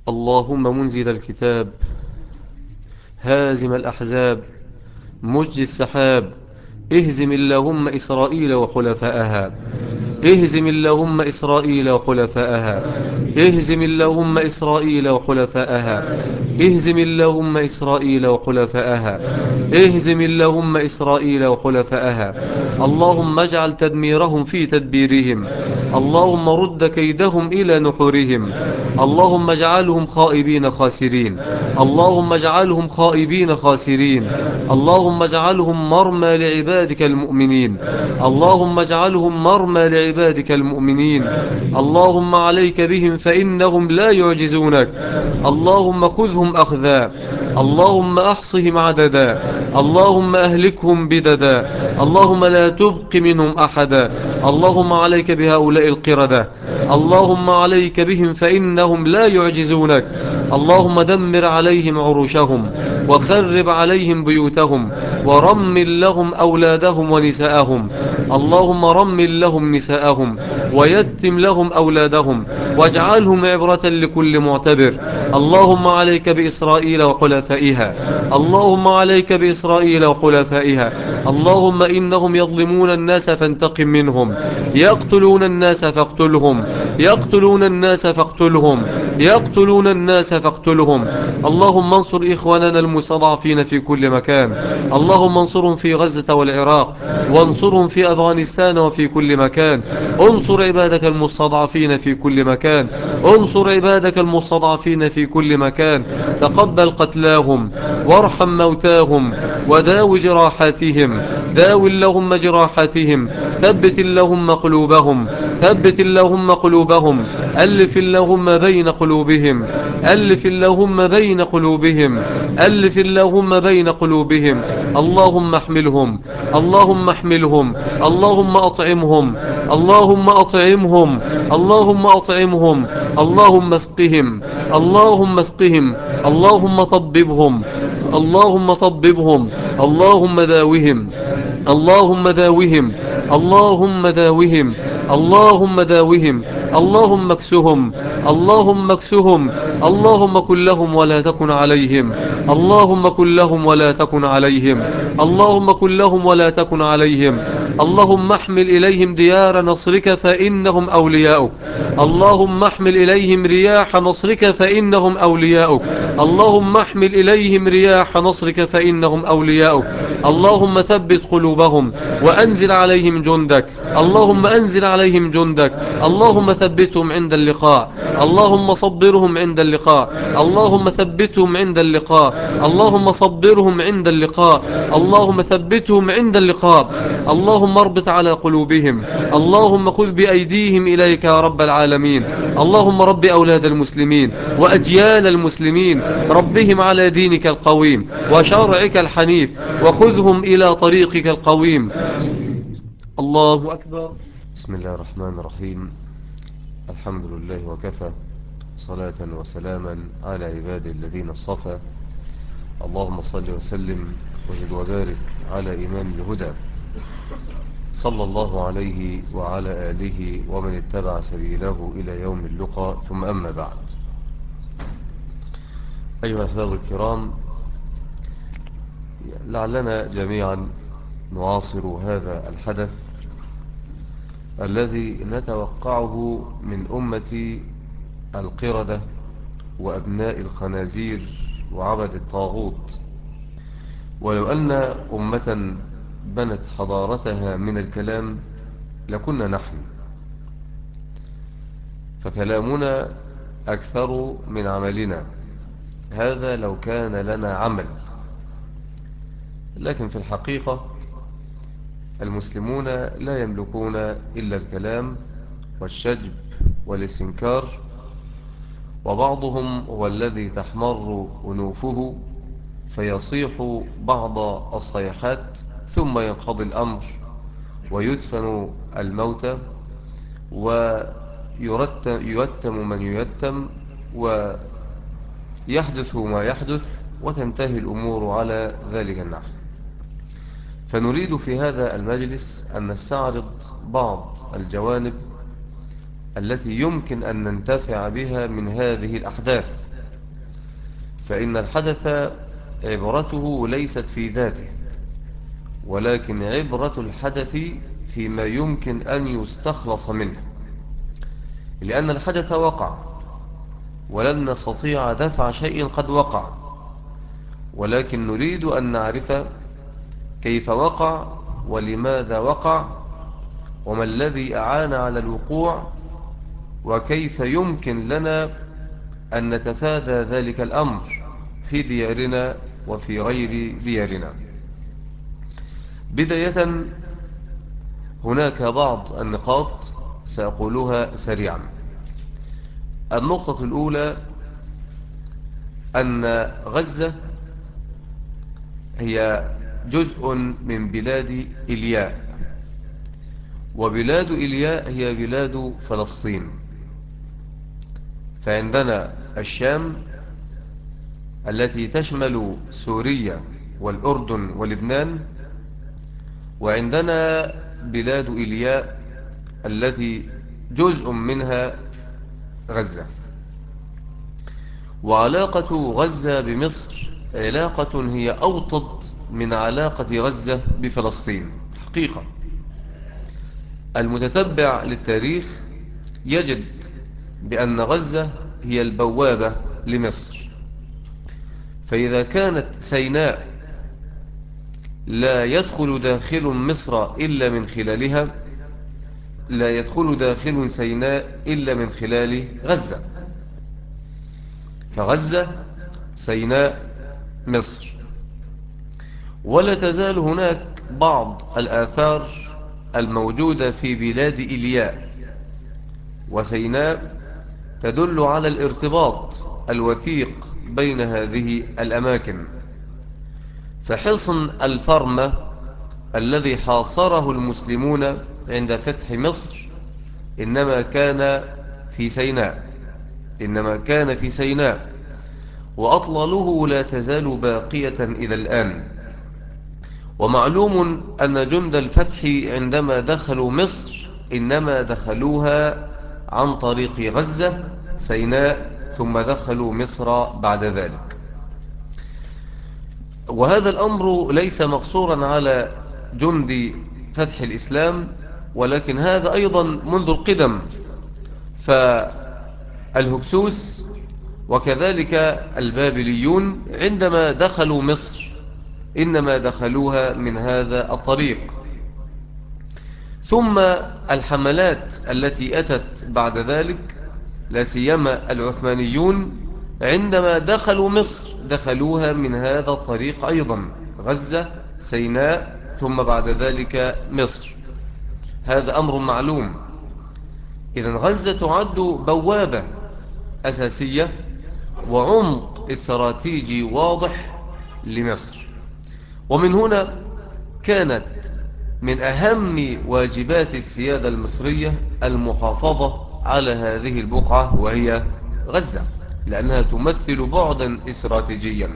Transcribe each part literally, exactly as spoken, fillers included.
اللهم منزل الكتاب، هازم الأحزاب، مجدي السحاب، اهزم اللهم إسرائيل وخلفاءها، اهزم اللهم إسرائيل وخلفاءها، اهزم اللهم إسرائيل وخلفاءها، اهزم اللهم إسرائيل وخلفاءها، اهزم اللهم إسرائيل وخلفاءها. اللهم اجعل تدميرهم في تدبيرهم، اللهم رد كيدهم إلى نحورهم، اللهم اجعلهم خائبين خاسرين، اللهم اجعلهم خائبين خاسرين، اللهم اجعلهم مرمى لعبادك المؤمنين، اللهم اجعلهم مرمى لعبادك المؤمنين. اللهم عليك بهم فإنهم لا يعجزونك، اللهم خذهم أخذا، اللهم أحصهم عددا، اللهم أهلكهم بددا، اللهم لا تبق منهم أحدا. اللهم عليك بهؤلاء القردة، اللهم عليك بهم فإنهم لا يعجزونك. اللهم دمر عليهم عروشهم، وخرب عليهم بيوتهم، ورمل لهم أولادهم ونساءهم، اللهم رمل لهم نساءهم، ويتم لهم أولادهم، واجعلهم عبرة لكل معتبر. اللهم عليك بإسرائيل وخلفائها، اللهم عليك بإسرائيل وخلفائها. اللهم إنهم يظلمون الناس فانتقم منهم، يقتلون الناس فاقتلهم، يقتلون الناس فاقتلهم، يقتلون الناس فاقتلهم. اللهم انصر إخواننا المستضعفين في كل مكان، اللهم انصرهم في غزة والعراق، وانصرهم في أفغانستان وفي كل مكان. انصر عبادك المستضعفين في كل مكان، انصر عبادك المستضعفين في كل مكان. تقبل قتلاهم، وارحم موتاهم، وداو جراحاتهم، داو اللهم جراحاتهم. ثبت اللهم قلوبهم، ثبت اللهم قلوبهم. ألف اللهم بين قلوبهم، ألف اللهم بين قلوبهم، ألف اللهم بين قلوبهم. اللهم احملهم، اللهم احملهم، اللهم أطعمهم، اللهم أطعمهم، اللهم أطعمهم، اللهم اسقهم، اللهم اسقهم، اللهم طببهم، اللهم طببهم، اللهم داوهم، اللهم داوهم، اللهم داوهم، اللهم داوهم. اللهم اكسهم، اللهم اكسهم، اللهم كن لهم ولا تكن عليهم، اللهم كن لهم ولا تكن عليهم، اللهم كن لهم ولا تكن عليهم. اللهم احمل إليهم ديار نصرك فإنهم أولياؤك، اللهم احمل إليهم رياح نصرك فإنهم أولياؤك، اللهم احمل إليهم رياح نصرك فإنهم أولياؤك. اللهم ثبت قلوبهم، وأنزل عليهم جندك، اللهم أنزل عليهم جندك، اللهم ثبتهم عند اللقاء، اللهم صبرهم عند اللقاء، اللهم ثبتهم عند اللقاء، اللهم صبرهم عند اللقاء، اللهم ثبتهم عند اللقاء. اللهم اربط على قلوبهم، اللهم خذ بأيديهم إليك يا رب العالمين. اللهم رب أولاد المسلمين وأجيال المسلمين، ربهم على دينك القويم وشرعك الحنيف، وخذهم إلى طريقك القويم. الله أكبر. بسم الله الرحمن الرحيم. الحمد لله وكفى، صلاة وسلاما على عباد الذين اصطفى. اللهم صل وسلم وزد وبارك على إمام الهدى، صلى الله عليه وعلى آله ومن اتبع سبيله إلى يوم اللقاء. ثم أما بعد، أيها الأحباب الكرام، لعلنا جميعا نعاصر هذا الحدث الذي نتوقعه من أمة القردة وأبناء الخنازير وعبد الطاغوت. ولو أن أمة بنت حضارتها من الكلام لكنا نحن، فكلامنا أكثر من عملنا، هذا لو كان لنا عمل. لكن في الحقيقة المسلمون لا يملكون إلا الكلام والشجب والاستنكار، وبعضهم هو الذي تحمر أنوفه فيصيح بعض الصيحات، ثم ينقضي الأمر ويدفن الموتى ويتم من يتم ويحدث ما يحدث وتنتهي الأمور على ذلك النحو. فنريد في هذا المجلس أن نستعرض بعض الجوانب التي يمكن أن ننتفع بها من هذه الأحداث، فإن الحدث عبرته ليست في ذاته، ولكن عبرة الحدث فيما يمكن أن يستخلص منه، لأن الحدث وقع ولن نستطيع دفع شيء قد وقع، ولكن نريد أن نعرف كيف وقع ولماذا وقع وما الذي أعان على الوقوع، وكيف يمكن لنا أن نتفادى ذلك الأمر في ديارنا وفي غير ديارنا. بداية هناك بعض النقاط سأقولها سريعا. النقطة الأولى أن غزة هي جزء من بلاد إلياء، وبلاد إلياء هي بلاد فلسطين. فعندنا الشام التي تشمل سوريا والأردن ولبنان، وعندنا بلاد إلياء التي جزء منها غزة. وعلاقة غزة بمصر علاقة هي أوطد من علاقة غزة بفلسطين حقيقة. المتتبع للتاريخ يجد بأن غزة هي البوابة لمصر، فإذا كانت سيناء لا يدخل داخل مصر إلا من خلالها، لا يدخل داخل سيناء إلا من خلال غزة. فغزة، سيناء، مصر. ولا تزال هناك بعض الآثار الموجودة في بلاد إلياء وسيناء تدل على الارتباط الوثيق بين هذه الأماكن. فحصن الفرمة الذي حاصره المسلمون عند فتح مصر إنما كان في سيناء، إنما كان في سيناء، وأطلاله لا تزال باقية إلى الآن. ومعلوم أن جند الفتح عندما دخلوا مصر إنما دخلوها عن طريق غزة، سيناء، ثم دخلوا مصر بعد ذلك. وهذا الأمر ليس مقصورا على جند فتح الإسلام، ولكن هذا أيضا منذ القدم. فالهكسوس وكذلك البابليون عندما دخلوا مصر إنما دخلوها من هذا الطريق. ثم الحملات التي أتت بعد ذلك، لا سيما العثمانيون عندما دخلوا مصر دخلوها من هذا الطريق أيضا، غزة، سيناء، ثم بعد ذلك مصر. هذا أمر معلوم. إذن غزة تعد بوابة أساسية وعمق استراتيجي واضح لمصر. ومن هنا كانت من أهم واجبات السيادة المصرية المحافظة على هذه البقعة وهي غزة، لأنها تمثل بعدا استراتيجيا.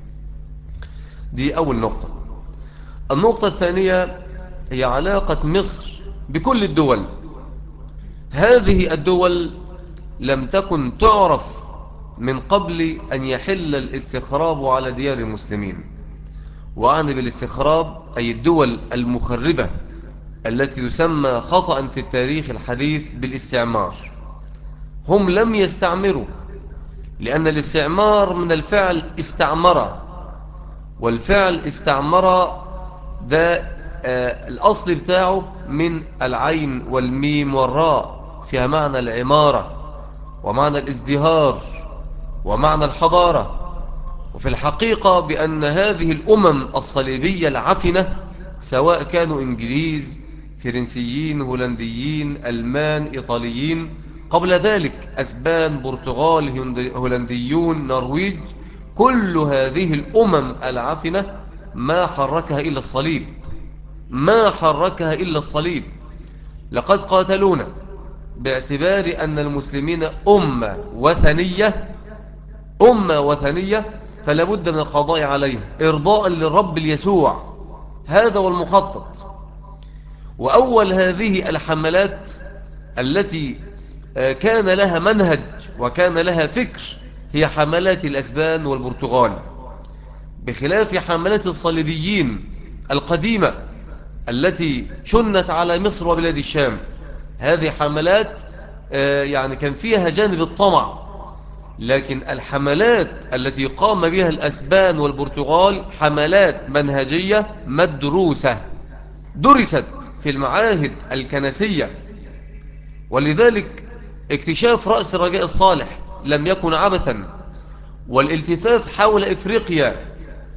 دي أول نقطة. النقطة الثانية هي علاقة مصر بكل الدول. هذه الدول لم تكن تعرف من قبل أن يحل الاستخراب على ديار المسلمين. وأعني بالاستخراب أي الدول المخربة التي يسمى خطأ في التاريخ الحديث بالاستعمار. هم لم يستعمروا، لأن الاستعمار من الفعل استعمر، والفعل استعمر ده آه الأصل بتاعه من العين والميم والراء، فيها معنى العمارة ومعنى الازدهار ومعنى الحضارة. وفي الحقيقة بأن هذه الأمم الصليبية العفنة سواء كانوا إنجليز، فرنسيين، هولنديين، ألمان، إيطاليين، قبل ذلك أسبان، برتغال، هولنديون، نرويج، كل هذه الأمم العفنة ما حركها إلا الصليب، ما حركها إلا الصليب. لقد قاتلونا باعتبار أن المسلمين أمة وثنية، أمة وثنية، فلا بد من القضاء عليها إرضاء للرب اليسوع. هذا هو المخطط. وأول هذه الحملات التي كان لها منهج وكان لها فكر هي حملات الأسبان والبرتغال، بخلاف حملات الصليبيين القديمة التي شنت على مصر وبلاد الشام. هذه حملات آه، يعني كان فيها جانب الطمع، لكن الحملات التي قام بها الأسبان والبرتغال حملات منهجية مدروسة، درست في المعاهد الكنسية. ولذلك اكتشاف رأس الرجاء الصالح لم يكن عبثا، والالتفاف حول إفريقيا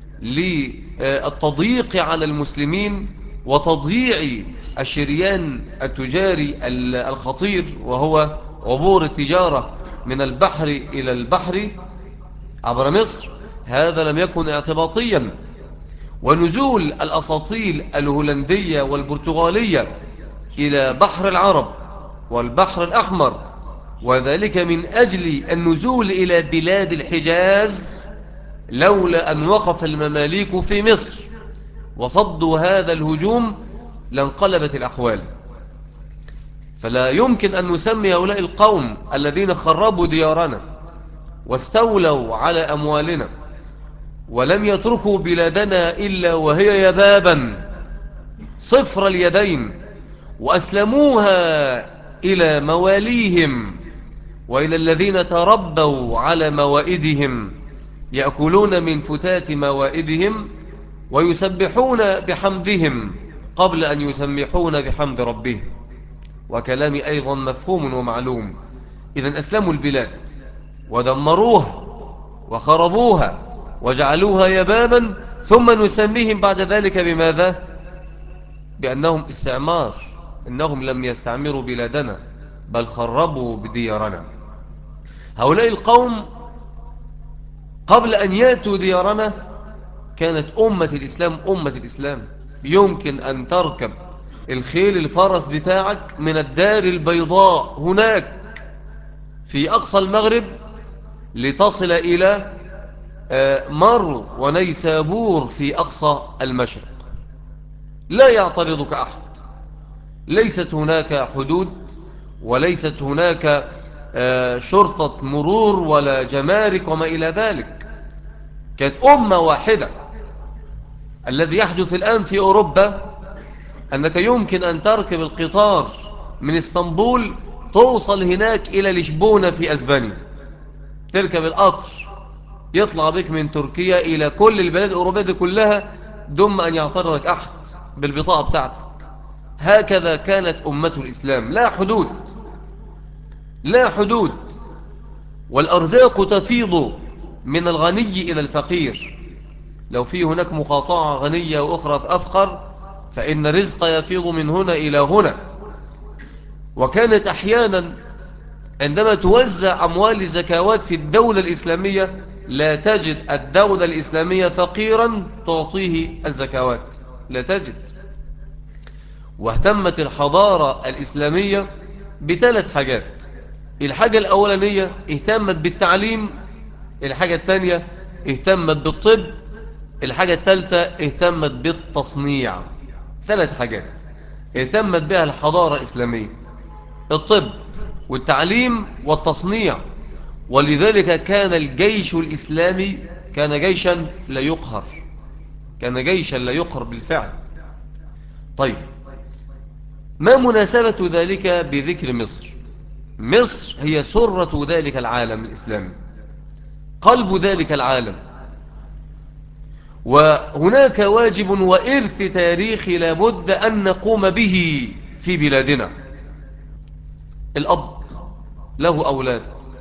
للتضييق على المسلمين وتضييع الشريان التجاري الخطير، وهو عبور التجارة من البحر إلى البحر عبر مصر، هذا لم يكن اعتباطيا. ونزول الأساطيل الهولندية والبرتغالية إلى بحر العرب والبحر الأحمر، وذلك من أجل النزول إلى بلاد الحجاز، لولا أن وقف المماليك في مصر وصدوا هذا الهجوم لانقلبت الأحوال. فلا يمكن أن نسمي هؤلاء القوم الذين خربوا ديارنا واستولوا على أموالنا ولم يتركوا بلادنا إلا وهي يبابا صفر اليدين، وأسلموها إلى مواليهم وإلى الذين تربوا على موائدهم، يأكلون من فتات موائدهم ويسبحون بحمدهم قبل أن يسبحون بحمد ربهم. وكلامي أيضا مفهوم ومعلوم. إذن أسلموا البلاد ودمروها وخربوها وجعلوها يبابا، ثم نسميهم بعد ذلك بماذا؟ بأنهم استعمار. إنهم لم يستعمروا بلادنا بل خربوا بديارنا. هؤلاء القوم قبل أن يأتوا ديارنا كانت أمة الإسلام أمة الإسلام. يمكن أن تركب الخيل الفرس بتاعك من الدار البيضاء هناك في أقصى المغرب لتصل إلى مرو ونيسابور في أقصى المشرق، لا يعترضك أحد. ليست هناك حدود، وليست هناك شرطة مرور ولا جمارك وما إلى ذلك. كانت أمة واحدة. الذي يحدث الآن في أوروبا أنك يمكن أن تركب القطار من اسطنبول توصل هناك إلى لشبونة في أسبانيا، تركب القطر يطلع بك من تركيا إلى كل البلاد الأوروبية دي كلها دون أن يعترضك أحد بالبطاقة بتاعتك. هكذا كانت أمة الإسلام، لا حدود، لا حدود. والأرزاق تفيض من الغني إلى الفقير. لو في هناك مقاطعة غنية وأخرى في أفقر، فإن الرزق يفيض من هنا إلى هنا. وكانت أحيانا عندما توزع أموال الزكوات في الدولة الإسلامية لا تجد الدولة الإسلامية فقيرا تعطيه الزكوات، لا تجد. واهتمت الحضارة الإسلامية بثلاث حاجات. الحاجة الأولانية اهتمت بالتعليم، الحاجة الثانية اهتمت بالطب، الحاجة الثالثة اهتمت بالتصنيع. ثلاث حاجات اهتمت بها الحضارة الإسلامية: الطب والتعليم والتصنيع. ولذلك كان الجيش الإسلامي كان جيشا لا يقهر، كان جيشا لا يقهر بالفعل. طيب، ما مناسبة ذلك بذكر مصر؟ مصر هي سرة ذلك العالم الإسلامي، قلب ذلك العالم. وهناك واجب وإرث تاريخي لابد أن نقوم به في بلادنا. الأب له أولاد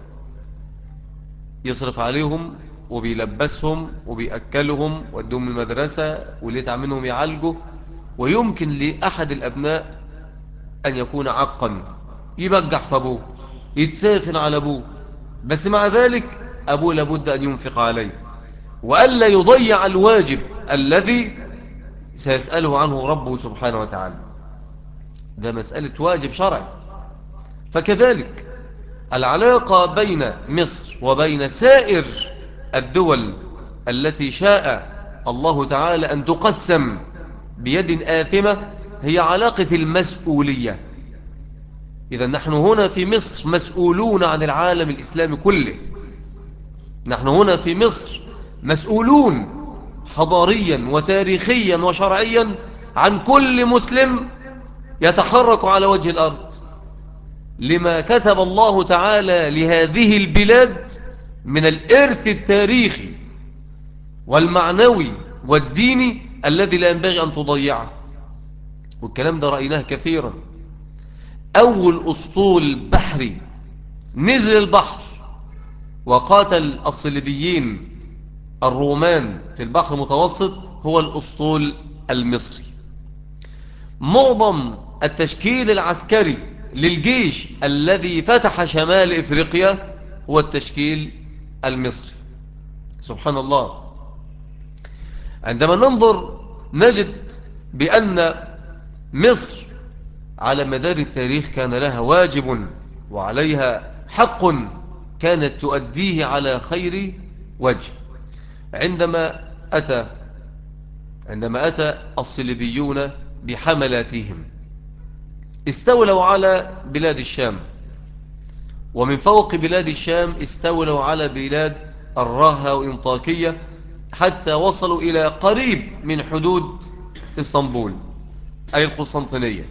يصرف عليهم وبيلبسهم وبيأكلهم ودهم المدرسة واللي تعملهم يعالجوا، ويمكن لأحد الأبناء أن يكون عقا، يبجح في أبوه، يتسافن على أبوه، بس مع ذلك أبوه لابد أن ينفق عليه وألا يضيع الواجب الذي سيسأله عنه ربه سبحانه وتعالى. ده مسألة واجب شرعي. فكذلك العلاقة بين مصر وبين سائر الدول التي شاء الله تعالى أن تقسم بيد آثمة هي علاقة المسؤولية. إذا نحن هنا في مصر مسؤولون عن العالم الإسلامي كله. نحن هنا في مصر مسؤولون حضاريا وتاريخيا وشرعيا عن كل مسلم يتحرك على وجه الأرض، لما كتب الله تعالى لهذه البلاد من الإرث التاريخي والمعنوي والديني الذي لا ينبغي أن تضيعه. والكلام ده رأيناه كثيرا. أول أسطول بحري نزل البحر وقاتل الصليبيين الرومان في البحر المتوسط هو الأسطول المصري. معظم التشكيل العسكري للجيش الذي فتح شمال إفريقيا هو التشكيل المصري. سبحان الله. عندما ننظر نجد بأن مصر على مدار التاريخ كان لها واجب وعليها حق كانت تؤديه على خير وجه. عندما أتى عندما أتى الصليبيون بحملاتهم استولوا على بلاد الشام، ومن فوق بلاد الشام استولوا على بلاد الراها وإنطاكية حتى وصلوا إلى قريب من حدود اسطنبول أي القسطنطينية.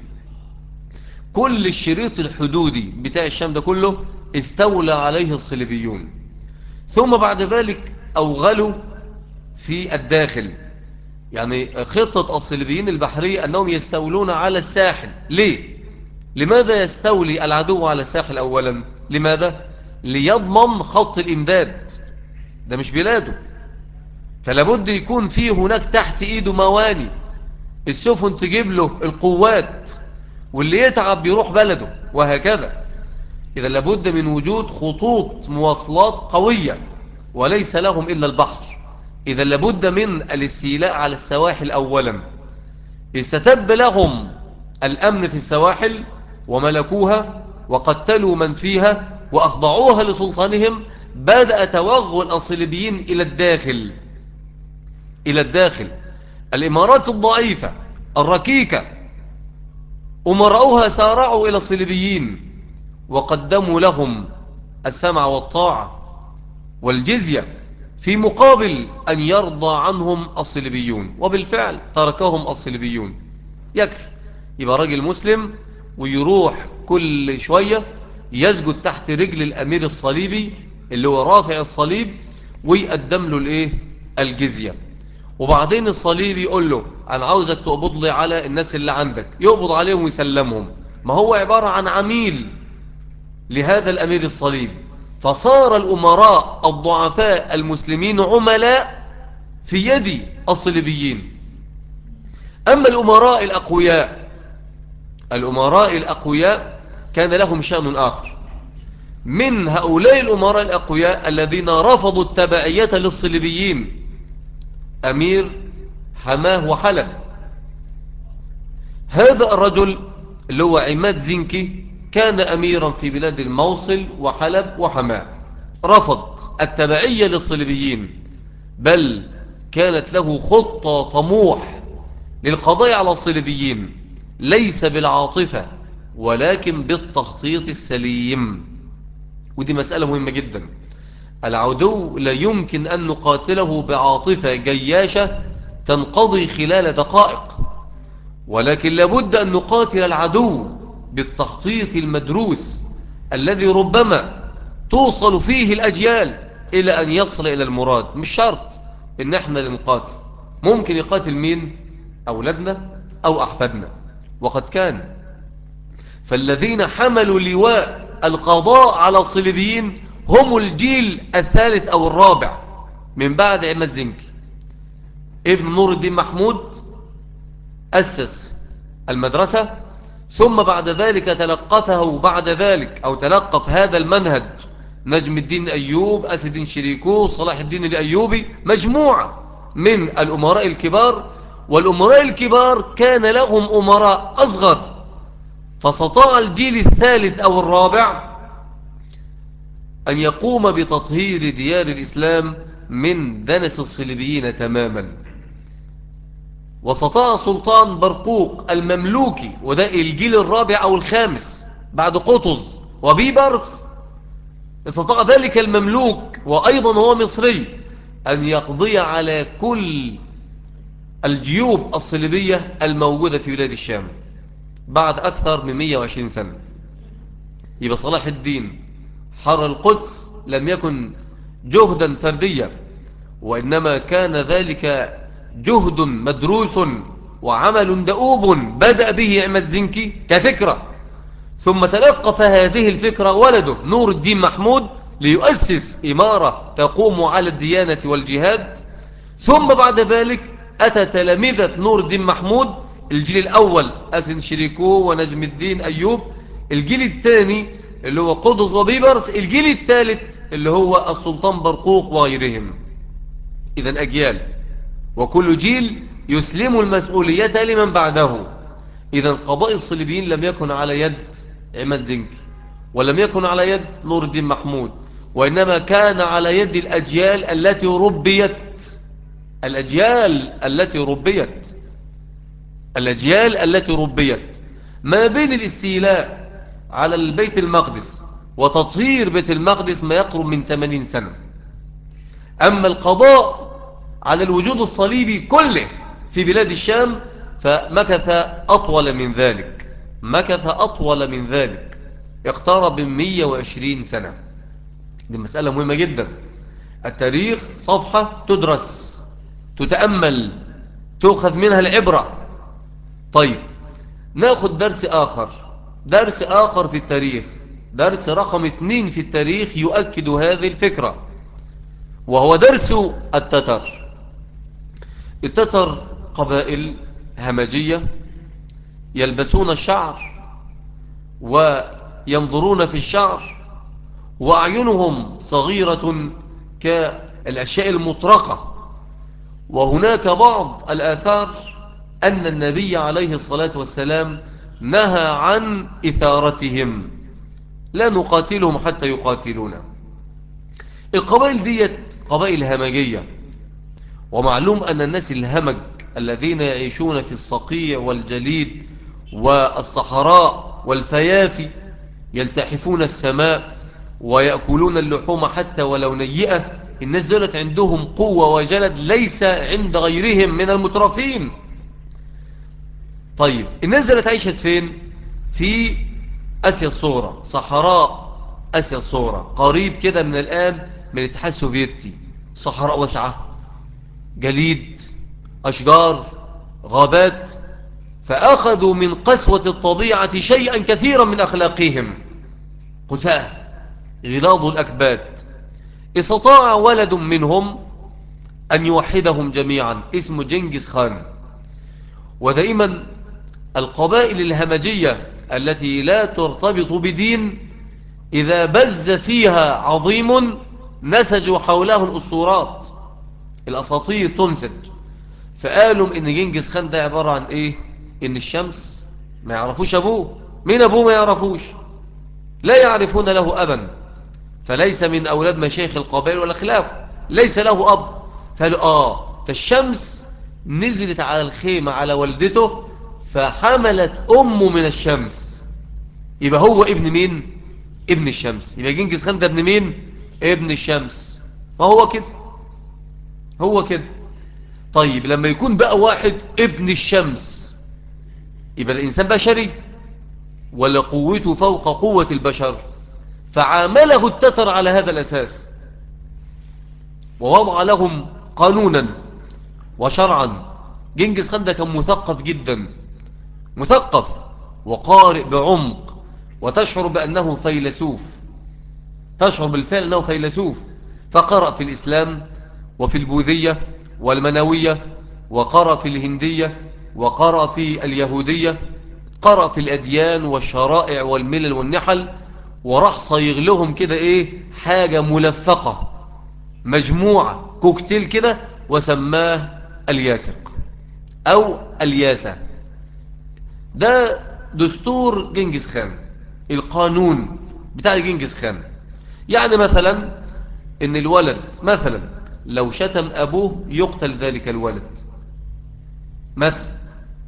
كل الشريط الحدودي بتاع الشام ده كله استولى عليه الصليبيون. ثم بعد ذلك أوغلوا في الداخل. يعني خطة الصليبيين البحرية أنهم يستولون على الساحل. ليه؟ لماذا يستولي العدو على الساحل أولا؟ لماذا؟ ليضمن خط الإمداد، ده مش بلاده، فلابد يكون فيه هناك تحت إيده مواني السفن تجيب له القوات، واللي يتعب بيروح بلده وهكذا. إذا لابد من وجود خطوط مواصلات قوية وليس لهم إلا البحر. إذا لابد من الاستيلاء على السواحل أولا. استتب لهم الأمن في السواحل وملكوها وقتلوا من فيها وأخضعوها لسلطانهم. بدأ توغل الصليبيين إلى الداخل إلى الداخل الإمارات الضعيفة الركيكة أمرأوها سارعوا إلى الصليبيين وقدموا لهم السمع والطاعة والجزية في مقابل أن يرضى عنهم الصليبيون، وبالفعل تركهم الصليبيون. يكفي يبقى راجل مسلم ويروح كل شوية يسجد تحت رجل الأمير الصليبي اللي هو رافع الصليب ويقدم له الايه الجزية. وبعدين الصليبي يقول له أنا عاوزك تقبض لي على الناس اللي عندك، يقبض عليهم ويسلمهم. ما هو عبارة عن عميل لهذا الأمير الصليبي. فصار الأمراء الضعفاء المسلمين عملاء في يد الصليبيين. أما الأمراء الأقوياء الأمراء الأقوياء كان لهم شأن آخر. من هؤلاء الأمراء الأقوياء الذين رفضوا التبعية للصليبيين أمير حماه وحلب. هذا الرجل اللي هو عماد زنكي كان أميرا في بلاد الموصل وحلب وحماه. رفض التبعية للصليبيين، بل كانت له خطة طموح للقضاء على الصليبيين، ليس بالعاطفة ولكن بالتخطيط السليم. ودي مسألة مهمة جدا. العدو لا يمكن أن نقاتله بعاطفة جياشة تنقضي خلال دقائق، ولكن لابد أن نقاتل العدو بالتخطيط المدروس الذي ربما توصل فيه الأجيال إلى أن يصل إلى المراد. مش شرط إن احنا اللي نقاتل، ممكن يقاتل مين؟ أولادنا أو أحفادنا. وقد كان. فالذين حملوا لواء القضاء على الصليبيين هم الجيل الثالث أو الرابع من بعد عماد زنكي. ابن نور الدين محمود أسس المدرسة، ثم بعد ذلك تلقفه بعد ذلك أو تلقف هذا المنهج نجم الدين أيوب، أسد الدين شريكو، صلاح الدين الأيوبي، مجموعة من الأمراء الكبار. والأمراء الكبار كان لهم أمراء أصغر، فاستطاع الجيل الثالث أو الرابع أن يقوم بتطهير ديار الإسلام من دنس الصليبيين تماما. واستطاع سلطان برقوق المملوكي، وده الجيل الرابع أو الخامس بعد قطز وبيبرس، استطاع ذلك المملوك وأيضا هو مصري أن يقضي على كل الجيوب الصليبية الموجودة في بلاد الشام بعد أكثر من مئة وعشرين سنة. يبقى صلاح الدين حرر القدس لم يكن جهدا فرديا، وإنما كان ذلك جهد مدروس وعمل دؤوب بدأ به أحمد زنكي كفكرة، ثم تلقف هذه الفكرة ولده نور الدين محمود ليؤسس إمارة تقوم على الديانة والجهاد. ثم بعد ذلك أتى تلامذة نور الدين محمود، الجيل الأول أسن شريكو ونجم الدين أيوب، الجيل الثاني اللي هو قطز وبيبرس، الجيل الثالث اللي هو السلطان برقوق وغيرهم. إذن أجيال، وكل جيل يسلم المسؤولية لمن بعده. إذن قضاء الصليبيين لم يكن على يد عماد زنكي، ولم يكن على يد نور الدين محمود، وإنما كان على يد الأجيال التي ربيت الأجيال التي ربيت الأجيال التي ربيت ما بين الاستيلاء على البيت المقدس وتطهير بيت المقدس ما يقرب من ثمانين سنة. أما القضاء على الوجود الصليبي كله في بلاد الشام فمكث أطول من ذلك، مكث أطول من ذلك، اقترب من مئة وعشرين سنة. دي مسألة مهمة جدا. التاريخ صفحة تدرس، تتأمل، تأخذ منها العبرة. طيب، نأخذ درس آخر، درس آخر في التاريخ، درس رقم اثنين في التاريخ يؤكد هذه الفكرة، وهو درس التتر. التتر قبائل همجية يلبسون الشعر وينظرون في الشعر وأعينهم صغيرة كالأشياء المطرقة. وهناك بعض الآثار أن النبي عليه الصلاة والسلام نهى عن إثارتهم، لا نقاتلهم حتى يقاتلونا. القبائل ديت قبائل همجية، ومعلوم أن الناس الهمج الذين يعيشون في الصقيع والجليد والصحراء والفيافي يلتحفون السماء ويأكلون اللحوم حتى ولو نيئة، الناس دولت عندهم قوة وجلد ليس عند غيرهم من المترفين. طيب، الناس دولت عيشت فين؟ في آسيا الصغرى، صحراء آسيا الصغرى، قريب كده من الآن من الاتحاد السوفيتي. صحراء واسعة، جليد، أشجار، غابات، فأخذوا من قسوة الطبيعة شيئا كثيرا من أخلاقهم. قساة غلاظ الأكباد. استطاع ولد منهم أن يوحدهم جميعا اسمه جنكيز خان. ودائما القبائل الهمجية التي لا ترتبط بدين إذا بز فيها عظيم نسجوا حوله الأسطورات، الأساطير تنسج. فقالوا إن جنكيز خان ده عبارة عن إيه؟ إن الشمس ما يعرفوش أبوه، مين أبوه ما يعرفوش، لا يعرفون له أبا، فليس من أولاد مشايخ القبائل ولا خلافه، ليس له أب. فقالوا آه الشمس نزلت على الخيمة على والدته فحملت أمه من الشمس، يبقى هو ابن مين؟ ابن الشمس. يبقى جنكيز خان ده ابن مين؟ ابن الشمس. ما هو كده، هو كده. طيب، لما يكون بقى واحد ابن الشمس يبقى الإنسان بشري ولا قوته فوق قوة البشر؟ فعامله التتر على هذا الأساس، ووضع لهم قانونا وشرعا. جنكيز خان ده كان مثقف جدا، مثقف وقارئ بعمق، وتشعر بأنه فيلسوف، تشعر بالفعل أنه فيلسوف. فقرأ في الإسلام وفي البوذية والمنوية، وقرأ في الهندية، وقرأ في اليهودية، قرأ في الأديان والشرائع والملل والنحل، وراح صيغ لهم كده إيه، حاجة ملفقة، مجموعة كوكتيل كده، وسماه الياسق أو الياسة. ده دستور جنكيز خان، القانون بتاع جنكيز خان. يعني مثلا ان الولد مثلا لو شتم ابوه يقتل ذلك الولد، مثلا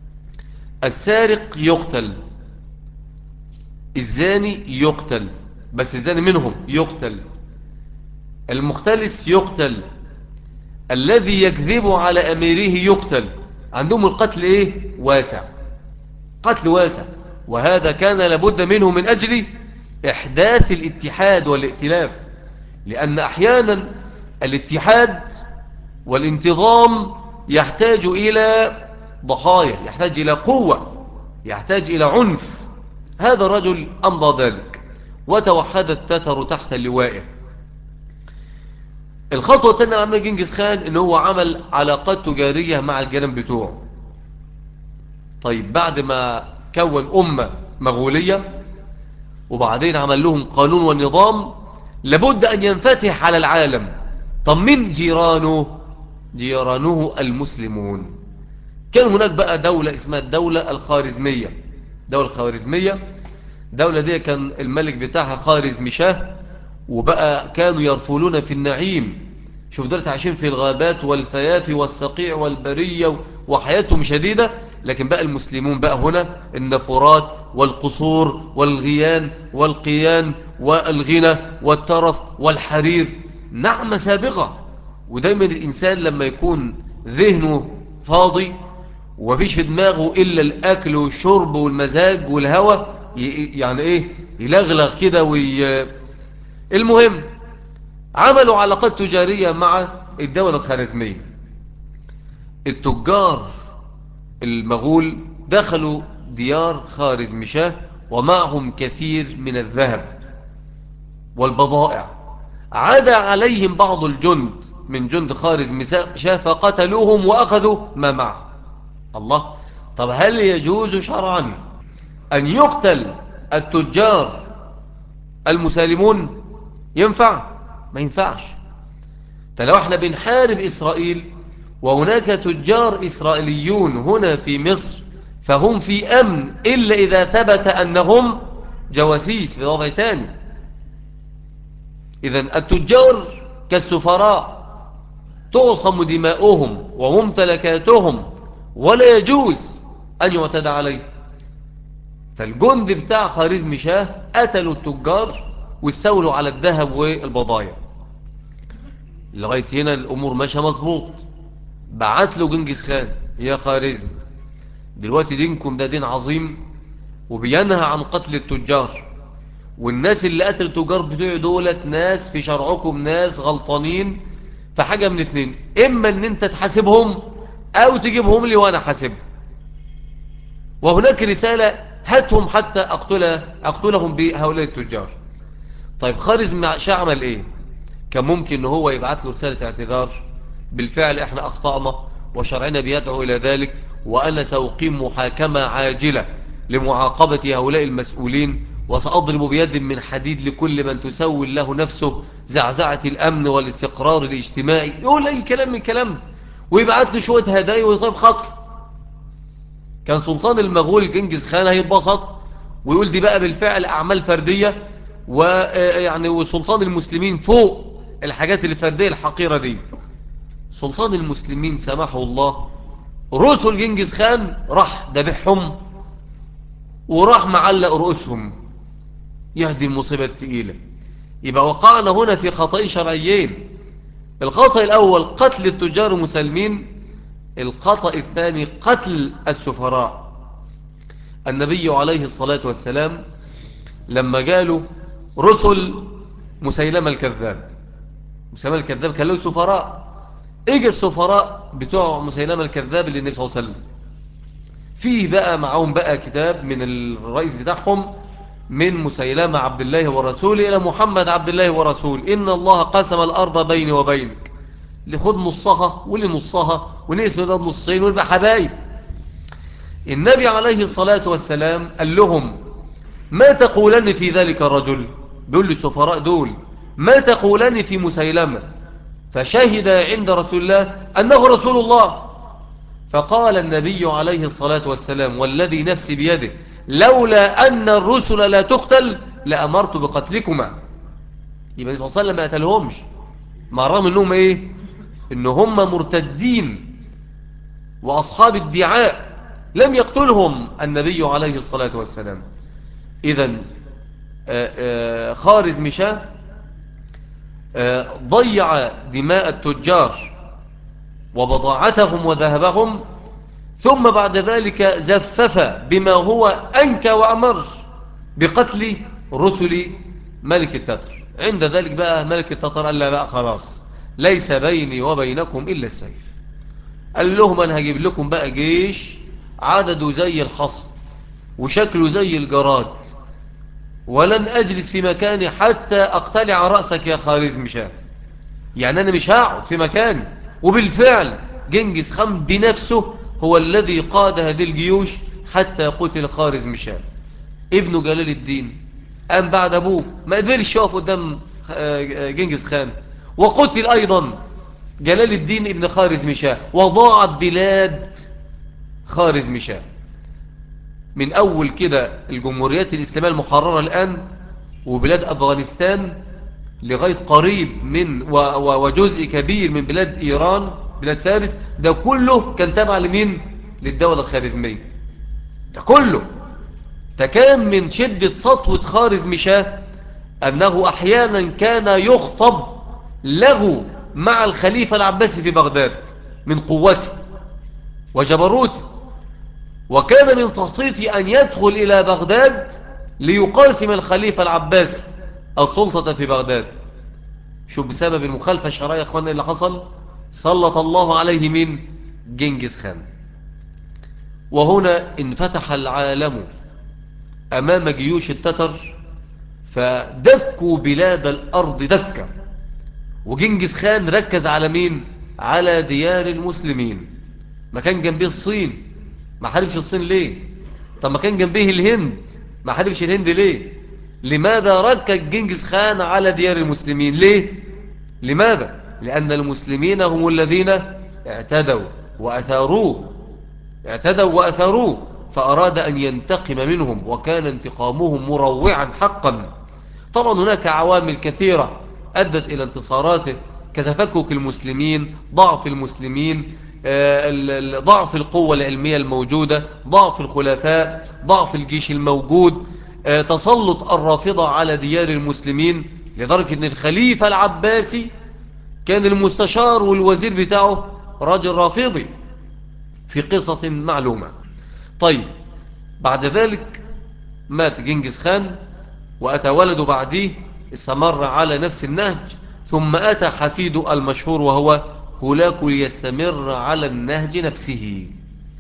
السارق يقتل، الزاني يقتل بس الزاني منهم يقتل، المختلس يقتل، الذي يكذب على أميره يقتل. عندهم القتل إيه؟ واسع، قتل واسع. وهذا كان لابد منه من أجل إحداث الاتحاد والائتلاف، لأن أحيانا الاتحاد والانتظام يحتاج إلى ضحايا، يحتاج إلى قوة، يحتاج إلى عنف. هذا الرجل أمضى ذلك وتوحد التتر تحت لوائه. الخطوة الثانية اللي عملها جنكيز خان إن هو عمل علاقات تجارية مع الجيران بتوعه. طيب بعد ما كون أمة مغولية وبعدين عمل لهم قانون ونظام، لابد أن ينفتح على العالم. طب من جيرانه؟ جيرانه المسلمون. كان هناك بقى دولة اسمها الدولة الخارزمية. الدولة الخوارزمية، الدولة دي كان الملك بتاعها خوارزمشاه، وبقى كانوا يرفلون في النعيم. شوف دولة عايشين في الغابات والفيافي والصقيع والبرية وحياتهم شديدة، لكن بقى المسلمون بقى هنا النفورات والقصور والغيان والقيان والغنى والترف والحرير، نعمة سابقة. ودايما الإنسان لما يكون ذهنه فاضي ومفيش في دماغه إلا الأكل والشرب والمزاج والهوى، يعني إيه، يلغلغ كده وي... المهم عملوا علاقات تجارية مع الدولة الخارزمية. التجار المغول دخلوا ديار خوارزمشاه ومعهم كثير من الذهب والبضائع. عدا عليهم بعض الجند من جند خوارزمشاه فقتلوهم وأخذوا ما معهم. الله. طب هل يجوز شرعا أن يقتل التجار المسالمون؟ ينفع؟ ما ينفعش. فلو احنا بنحارب إسرائيل وهناك تجار إسرائيليون هنا في مصر، فهم في أمن إلا إذا ثبت أنهم جواسيس بوضع تاني. إذن التجار كالسفراء تعصم دماؤهم وممتلكاتهم ولا يجوز أن يعتدى عليه. فالجند بتاع خوارزمشاه قتلوا التجار واستولوا على الذهب والبضائع. لغاية هنا الأمور ماشية مظبوط. بعت له جنكيز خان: يا خوارزم، دلوقتي دينكم ده دين عظيم وبينهى عن قتل التجار، والناس اللي قتل التجار بتوعي دولت ناس في شرعكم ناس غلطانين، فحاجة من اتنين: إما أن أنت تحاسبهم أو تجيبهم لي وأنا حاسبهم. وهناك رسالة: هاتهم حتى أقتل أقتلهم بهؤلاء التجار. طيب خوارزمشاه عمل إيه؟ كان ممكن ان هو يبعث له رسالة اعتذار: بالفعل احنا اخطأنا وشرعنا بيدعو الى ذلك، وانا سأقيم محاكمة عاجلة لمعاقبة هؤلاء المسؤولين، وسأضرب بيد من حديد لكل من تسول له نفسه زعزعة الامن والاستقرار الاجتماعي. يقول اي كلام من كلام ويبعث له شوية هدايا ويطيب خاطر. كان سلطان المغول جنكيز خان هيتبسط ويقول دي بقى بالفعل اعمال فردية، ويعني وسلطان المسلمين فوق الحاجات الفردية الحقيرة دي. سلطان المسلمين سمحه الله رسل جنكيز خان راح دبحهم وراح معلق رؤوسهم. يهدي المصيبة التقيلة. يبقى وقعنا هنا في خطأين شرعيين: الخطأ الأول قتل التجار المسلمين، الخطأ الثاني قتل السفراء. النبي عليه الصلاة والسلام لما جاله رسل مسيلمة الكذاب، مسيلمة الكذاب كان له سفراء. اجى السفراء بتوع مسيلمة الكذاب للنبي صلى الله عليه وسلم، فيه بقى معهم بقى كتاب من الرئيس بتاعهم: من مسيلمة عبد الله ورسوله إلى محمد عبد الله ورسول، إن الله قسم الأرض بيني وبينك، اللي خد نصها واللي نصها ونقسم ده نصين ونبقى حبايب. النبي عليه الصلاة والسلام قال لهم: ما تقولن في ذلك الرجل؟ بيقول للسفراء دول: ما تقولن في مسيلمة؟ فشهد عند رسول الله أنه رسول الله. فقال النبي عليه الصلاة والسلام: والذي نفسي بيده لولا أن الرسل لا تقتل لأمرت بقتلكما. يبقى صلى الله عليه وسلم ما قتلهمش، مع الرغم أنهم إيه؟ إن هم مرتدين وأصحاب ادعاء، لم يقتلهم النبي عليه الصلاة والسلام. إذن خارزمشاه ضيع دماء التجار وبضاعتهم وذهبهم، ثم بعد ذلك زفف بما هو أنكى وأمر بقتل رسل ملك التتر. عند ذلك بقى ملك التتر قال لا بقى خلاص، ليس بيني وبينكم إلا السيف. قال لهم أنا هجيب لكم بقى جيش عدده زي الحصى وشكله زي الجراد، ولن أجلس في مكاني حتى أقتلع رأسك يا خارزمشاه. يعني أنا مش هقعد في مكاني. وبالفعل جنكيز خان بنفسه هو الذي قاد هذه الجيوش حتى قتل خارزمشاه. ابنه جلال الدين قام بعد أبوه ما قدرش يقف قدام جنكيز خان، وقتل أيضا جلال الدين ابن خارزمشاه، وضاعت بلاد خارزمشاه من أول كده الجمهوريات الإسلامية المحررة الآن وبلاد أفغانستان لغاية قريب من وجزء كبير من بلاد إيران، بلاد فارس، ده كله كان تابع لمين؟ للدولة الخارزمية. ده كله ده كان من شدة سطوة خارزمشاه أنه أحيانا كان يخطب له مع الخليفة العباسي في بغداد من قوته وجبروته، وكان من تخطيطه أن يدخل إلى بغداد ليقاسم الخليفة العباسي السلطة في بغداد. شو بسبب المخالفة الشرعية يا أخوانا اللي حصل؟ سلط الله عليه من جنكيز خان. وهنا انفتح العالم أمام جيوش التتر، فدكوا بلاد الأرض دكة. وجنكيز خان ركز على مين؟ على ديار المسلمين. ما كان جنبيه الصين، ما حاربش الصين ليه؟ طب ما كان جنبيه الهند، ما حاربش الهند ليه؟ لماذا ركز جنكيز خان على ديار المسلمين؟ ليه؟ لماذا؟ لأن المسلمين هم الذين اعتدوا وأثاروه، اعتدوا وأثاروه، فأراد أن ينتقم منهم، وكان انتقامهم مروعا حقا. طبعا هناك عوامل كثيرة أدت إلى انتصاراته، كتفكك المسلمين، ضعف المسلمين، ضعف القوة العلمية الموجودة، ضعف الخلفاء، ضعف الجيش الموجود، تسلط الرافضة على ديار المسلمين، لدرجة أن الخليفة العباسي كان المستشار والوزير بتاعه راجل رافضي في قصة معلومة. طيب بعد ذلك مات جنكيز خان، وأتى ولده بعديه استمر على نفس النهج، ثم أتى حفيده المشهور وهو هولاكو ليستمر على النهج نفسه.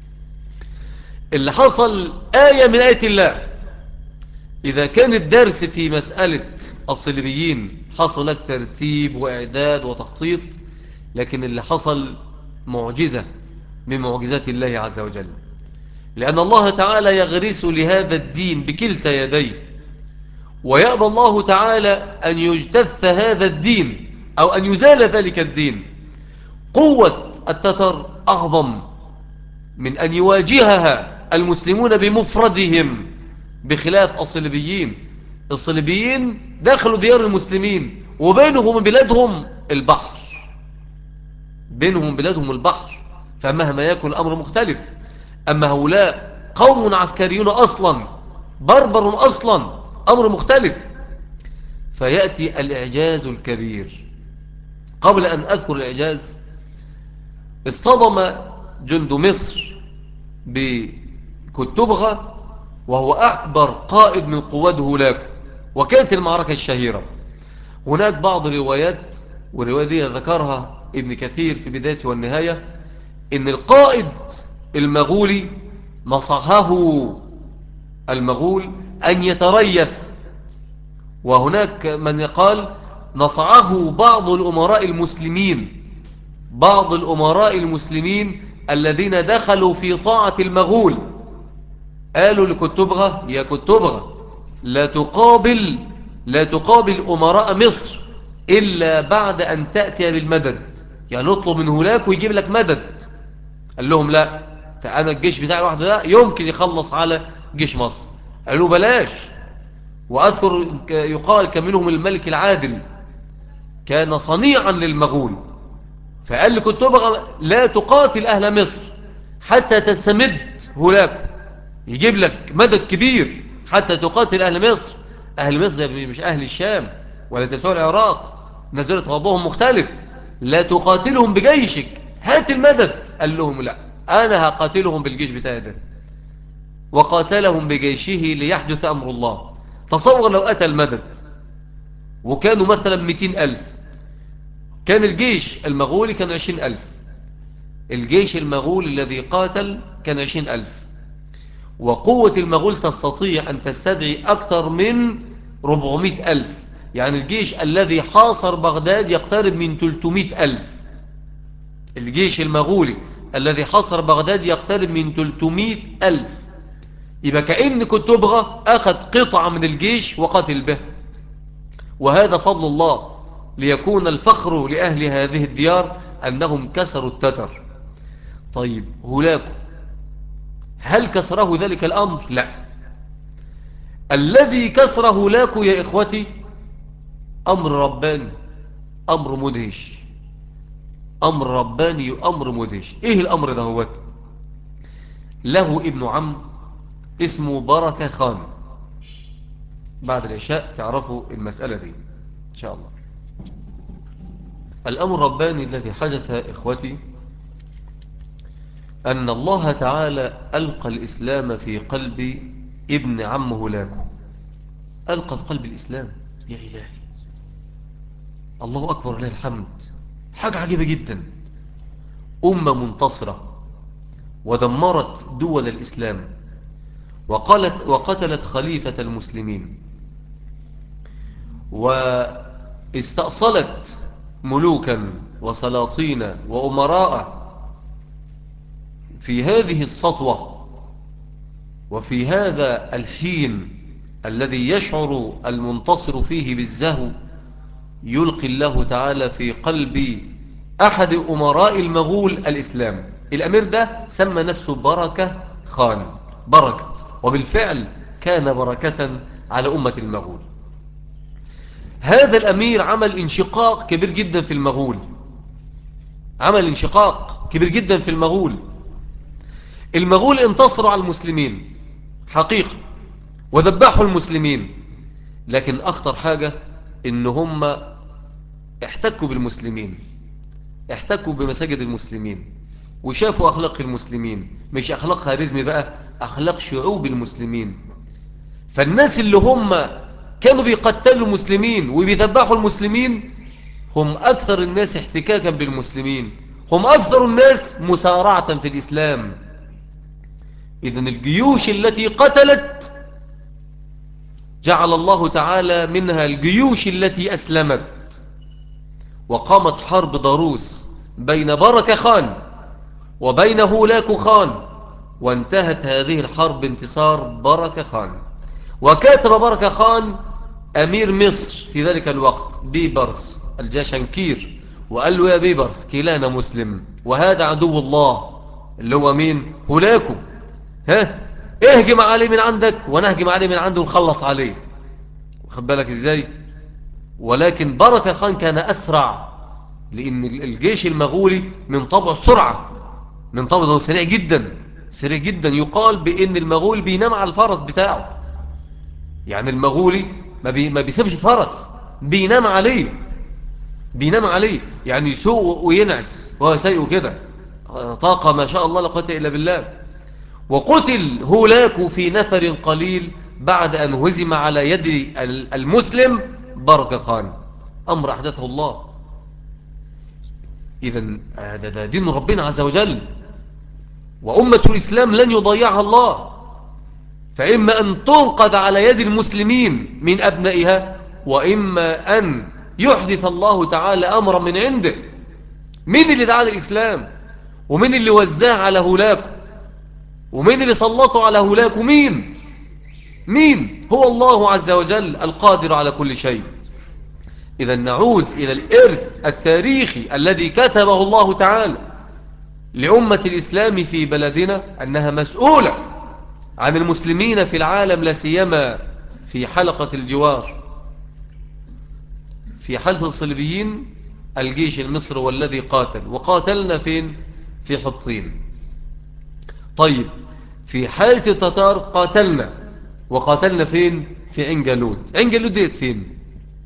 اللي حصل آية من آية الله. إذا كان الدرس في مسألة الصليبيين حصل لك ترتيب وإعداد وتخطيط، لكن اللي حصل معجزة من معجزات الله عز وجل، لأن الله تعالى يغرس لهذا الدين بكلتا يديه، ويأبى الله تعالى أن يجتث هذا الدين أو أن يزال ذلك الدين. قوة التتر أعظم من أن يواجهها المسلمون بمفردهم، بخلاف الصليبيين. الصليبيين دخلوا ديار المسلمين وبينهم وبلادهم البحر، بينهم بلادهم البحر، فمهما يكن الأمر مختلف. أما هؤلاء قوم عسكريون أصلا، بربر أصلا، أمر مختلف. فيأتي الإعجاز الكبير. قبل أن أذكر الإعجاز، اصطدم جند مصر بكتبغة، وهو أكبر قائد من قوات هولاكو، وكانت المعركة الشهيرة. هناك بعض الروايات، والرواية دي ذكرها ابن كثير في بداية والنهاية، إن القائد المغولي نصحه المغول أن يتريث، وهناك من يقال نصحه بعض الأمراء المسلمين، بعض الأمراء المسلمين الذين دخلوا في طاعة المغول، قالوا لكتبغة يا كتبغة لا تقابل لا تقابل أمراء مصر إلا بعد أن تأتي بالمدد، يعني نطلب من هولاك ويجيب لك مدد. قال لهم لا، فأنا الجيش بتاعي الواحد ده يمكن يخلص على جيش مصر. قالوا بلاش. وأذكر يقال كان منهم الملك العادل، كان صنيعا للمغول، فقال لكتبغة لا تقاتل أهل مصر حتى تستمد هولاكو، يجيب لك مدد كبير حتى تقاتل أهل مصر. أهل مصر مش أهل الشام ولا زي بتوع العراق، نزلت غضبهم مختلف. لا تقاتلهم بجيشك، هات المدد. قال لهم لا، أنا هقاتلهم بالجيش بتاعي ده. وقاتلهم بجيشه ليحدث أمر الله. تصور لو أتى المدد وكانوا مثلا مئتين ألف، كان الجيش المغولي كان عشرين ألف. الجيش المغولي الذي قاتل كان عشرين ألف، وقوة المغول تستطيع أن تستدعي أكثر من أربعمائة ألف. يعني الجيش الذي حاصر بغداد يقترب من ثلاثمائة ألف. الجيش المغولي الذي حاصر بغداد يقترب من ثلاثمائة ألف. يبقى كأن كنتبغى أخذ قطعة من الجيش وقتل به. وهذا فضل الله، ليكون الفخر لأهل هذه الديار أنهم كسروا التتر. طيب هولاكو، هل كسره ذلك الأمر؟ لا. الذي كسر هولاكو يا إخوتي أمر رباني، أمر مدهش. أمر رباني، أمر مدهش. إيه الأمر ده؟ هو له ابن عم اسمه بركة خان. بعد العشاء تعرفوا المسألة دي إن شاء الله. الأمر الرباني الذي حدث إخوتي أن الله تعالى ألقى الإسلام في قلب ابن عم هولاكو. ألقى في قلب الإسلام. يا إلهي، الله أكبر لله الحمد. حاجة عجيبة جدا. أمة منتصرة ودمرت دول الإسلام وقالت وقتلت خليفة المسلمين واستأصلت ملوكا وسلاطين وأمراء في هذه السطوة وفي هذا الحين الذي يشعر المنتصر فيه بالزهو. يلقي الله تعالى في قلب أحد أمراء المغول الإسلام. الأمير ده سمى نفسه بركة خان، بركة، وبالفعل كان بركة على أمة المغول. هذا الأمير عمل انشقاق كبير جدا في المغول، عمل انشقاق كبير جدا في المغول. المغول انتصروا على المسلمين حقيقة وذبحوا المسلمين، لكن أخطر حاجة إن هم احتكوا بالمسلمين، احتكوا بمساجد المسلمين وشافوا أخلاق المسلمين، مش أخلاق خارزمي بقى، أخلاق شعوب المسلمين. فالناس اللي هم كانوا بيقتلوا المسلمين وبيذبحوا المسلمين هم أكثر الناس احتكاكا بالمسلمين، هم أكثر الناس مسارعة في الإسلام. إذن الجيوش التي قتلت جعل الله تعالى منها الجيوش التي أسلمت. وقامت حرب ضروس بين بركة خان وبين هولاكو خان، وانتهت هذه الحرب بانتصار بركة خان. وكاتب بركة خان أمير مصر في ذلك الوقت بيبرس الجاشنكير، وقال له يا بيبرس كلانا مسلم وهذا عدو الله اللي هو مين؟ هولاكو. ها، اهجم عليه من عندك ونهجم عليه من عنده ونخلص عليه. واخد بالك ازاي؟ ولكن بركة خان كان أسرع، لأن الجيش المغولي من طبع سرعة، من طبعه سريع جدا، سريع جدا. يقال بأن المغول بينام على الفرس بتاعه. يعني المغولي ما, بي ما بيسيبش الفرس، بينام عليه، بينام عليه. يعني يسوق وينعس وهو سايقه كده، طاقة ما شاء الله لا قوة إلا بالله. وقتل هولاكو في نفر قليل بعد أن هزم على يد المسلم بركة خان. أمر أحدثه الله. إذن هذا ده دين ربنا عز وجل، وأمة الإسلام لن يضيعها الله. فإما أن تنقذ على يد المسلمين من أبنائها، وإما أن يحدث الله تعالى أمرا من عنده. مين اللي دعا الإسلام؟ ومين اللي وزاه على هولاكو؟ ومين اللي سلطوا على هولاكو؟ مين؟ مين؟ هو الله عز وجل القادر على كل شيء. إذا نعود إلى الإرث التاريخي الذي كتبه الله تعالى لأمة الإسلام في بلدنا، أنها مسؤولة عن المسلمين في العالم، لا سيما في حلقة الجوار. في حالة الصليبيين الجيش المصري والذي قاتل، وقاتلنا فين؟ في حطين. طيب في حالة التتار قاتلنا وقاتلنا فين؟ في عين جالوت. عين جالوت ديت فين؟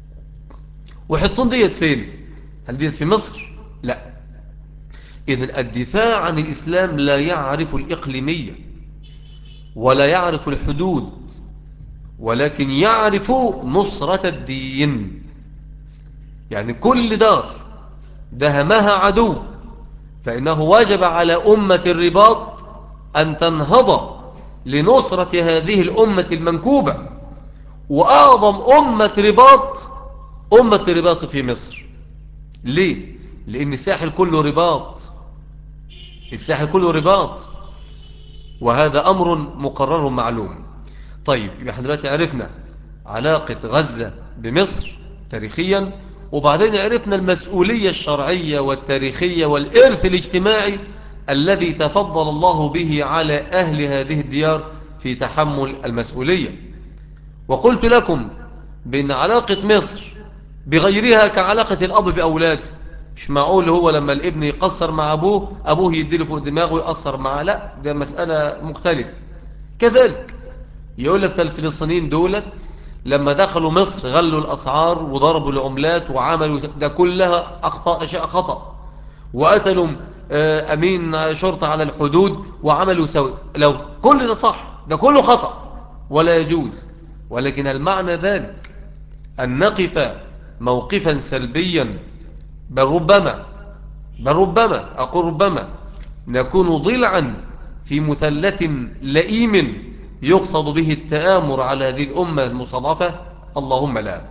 وحطون ديت فين؟ هل ديت في مصر؟ لا. إذن الدفاع عن الإسلام لا يعرف الإقليمية ولا يعرف الحدود، ولكن يعرف نصرة الدين. يعني كل دار دهمها عدو فإنه واجب على أمة الرباط أن تنهض لنصرة هذه الأمة المنكوبة. وأعظم أمة رباط أمة الرباط في مصر. ليه؟ لأن الساحل كله رباط، الساحل كله رباط، وهذا أمر مقرر معلوم. طيب يبقى احنا دلوقتي عرفنا علاقة غزة بمصر تاريخيا، وبعدين عرفنا المسؤولية الشرعية والتاريخية والإرث الاجتماعي الذي تفضل الله به على أهل هذه الديار في تحمل المسؤولية. وقلت لكم بأن علاقة مصر بغيرها كعلاقة الأب بأولاده. مش معقول هو لما الابن يقصر مع أبوه أبوه يديله فوق دماغه ويقصر معه، لا، ده مسألة مختلفة. كذلك يقول لك الفلسطينيين دول لما دخلوا مصر غلوا الأسعار وضربوا العملات وعملوا ده كلها أخطاء، أشياء خطأ، وقتلوا آه، أمين شرطة على الحدود وعملوا سوي. لو كل ده صح ده كله خطأ ولا يجوز، ولكن المعنى ذلك أن نقف موقفا سلبيا، بل ربما بل ربما أقول ربما نكون ضلعا في مثلث لئيم يقصد به التآمر على هذه الأمة المستضعفة. اللهم لا.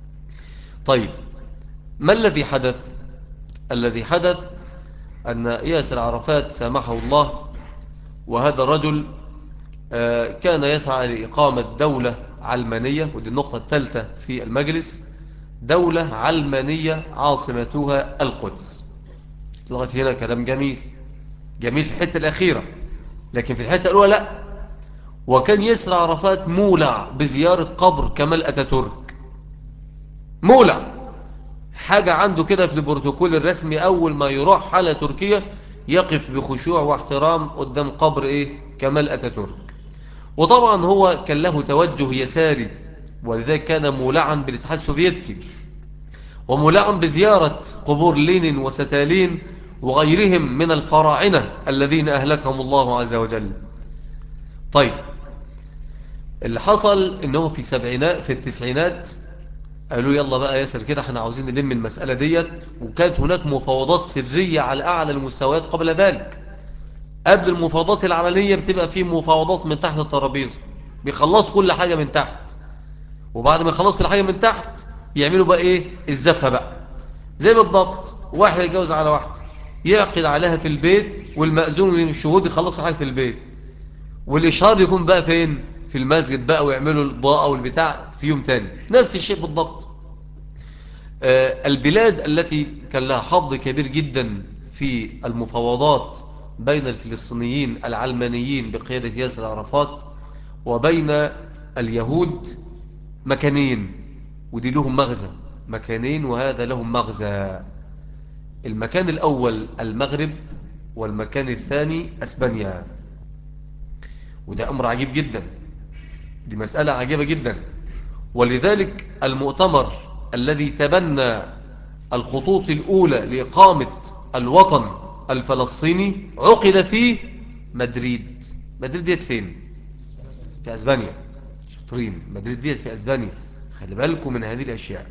طيب ما الذي حدث؟ الذي حدث أن ياسر عرفات سامحه الله، وهذا الرجل آه، كان يسعى لإقامة دولة علمانية، ودي النقطة الثالثة في المجلس، دولة علمانية عاصمتها القدس. لغاية هنا كلام جميل، جميل في الحتة الأخيرة، لكن في الحتة الأولى لا. وكان ياسر عرفات مولع بزيارة قبر كمال أتاتورك، مولع حاجة عنده كده في البروتوكول الرسمي، أول ما يروح على تركيا يقف بخشوع واحترام قدام قبر إيه؟ كمال أتاتورك. وطبعا هو كان له توجه يساري، ولذلك كان مولعا بالاتحاد السوفيتي، ومولعا بزيارة قبور لينين وستالين وغيرهم من الفراعنة الذين أهلكهم الله عز وجل. طيب اللي حصل إنه في سبعينات في التسعينات قالوا يلا بقى ياسر كده احنا عاوزين نلم المسألة ديت. وكانت هناك مفاوضات سرية على أعلى المستويات قبل ذلك. قبل المفاوضات العلنية بتبقى في مفاوضات من تحت الترابيزة، بيخلصوا كل حاجة من تحت، وبعد ما يخلصوا كل حاجة من تحت يعملوا بقى ايه؟ الزفة بقى. زي بالضبط واحد يتجوز على واحدة يعقد عليها في البيت، والمأذون من الشهود يخلصوا حاجة في البيت، والإشهار يكون بقى فين؟ في المسجد بقى، ويعملوا الضاءة والبتاع في يوم تاني. نفس الشيء بالضبط. آه، البلاد التي كان لها حظ كبير جدا في المفاوضات بين الفلسطينيين العلمانيين بقيادة ياسر عرفات وبين اليهود مكانين، ودي لهم مغزى. مكانين وهذا لهم مغزى. المكان الأول المغرب، والمكان الثاني أسبانيا. وده أمر عجيب جدا، دي مسألة عجيبة جدا. ولذلك المؤتمر الذي تبنى الخطوط الأولى لإقامة الوطن الفلسطيني عقد في مدريد. مدريد ديت فين؟ في أسبانيا. شاطرين، مدريد ديت في أسبانيا. خلي بالكم من هذه الأشياء.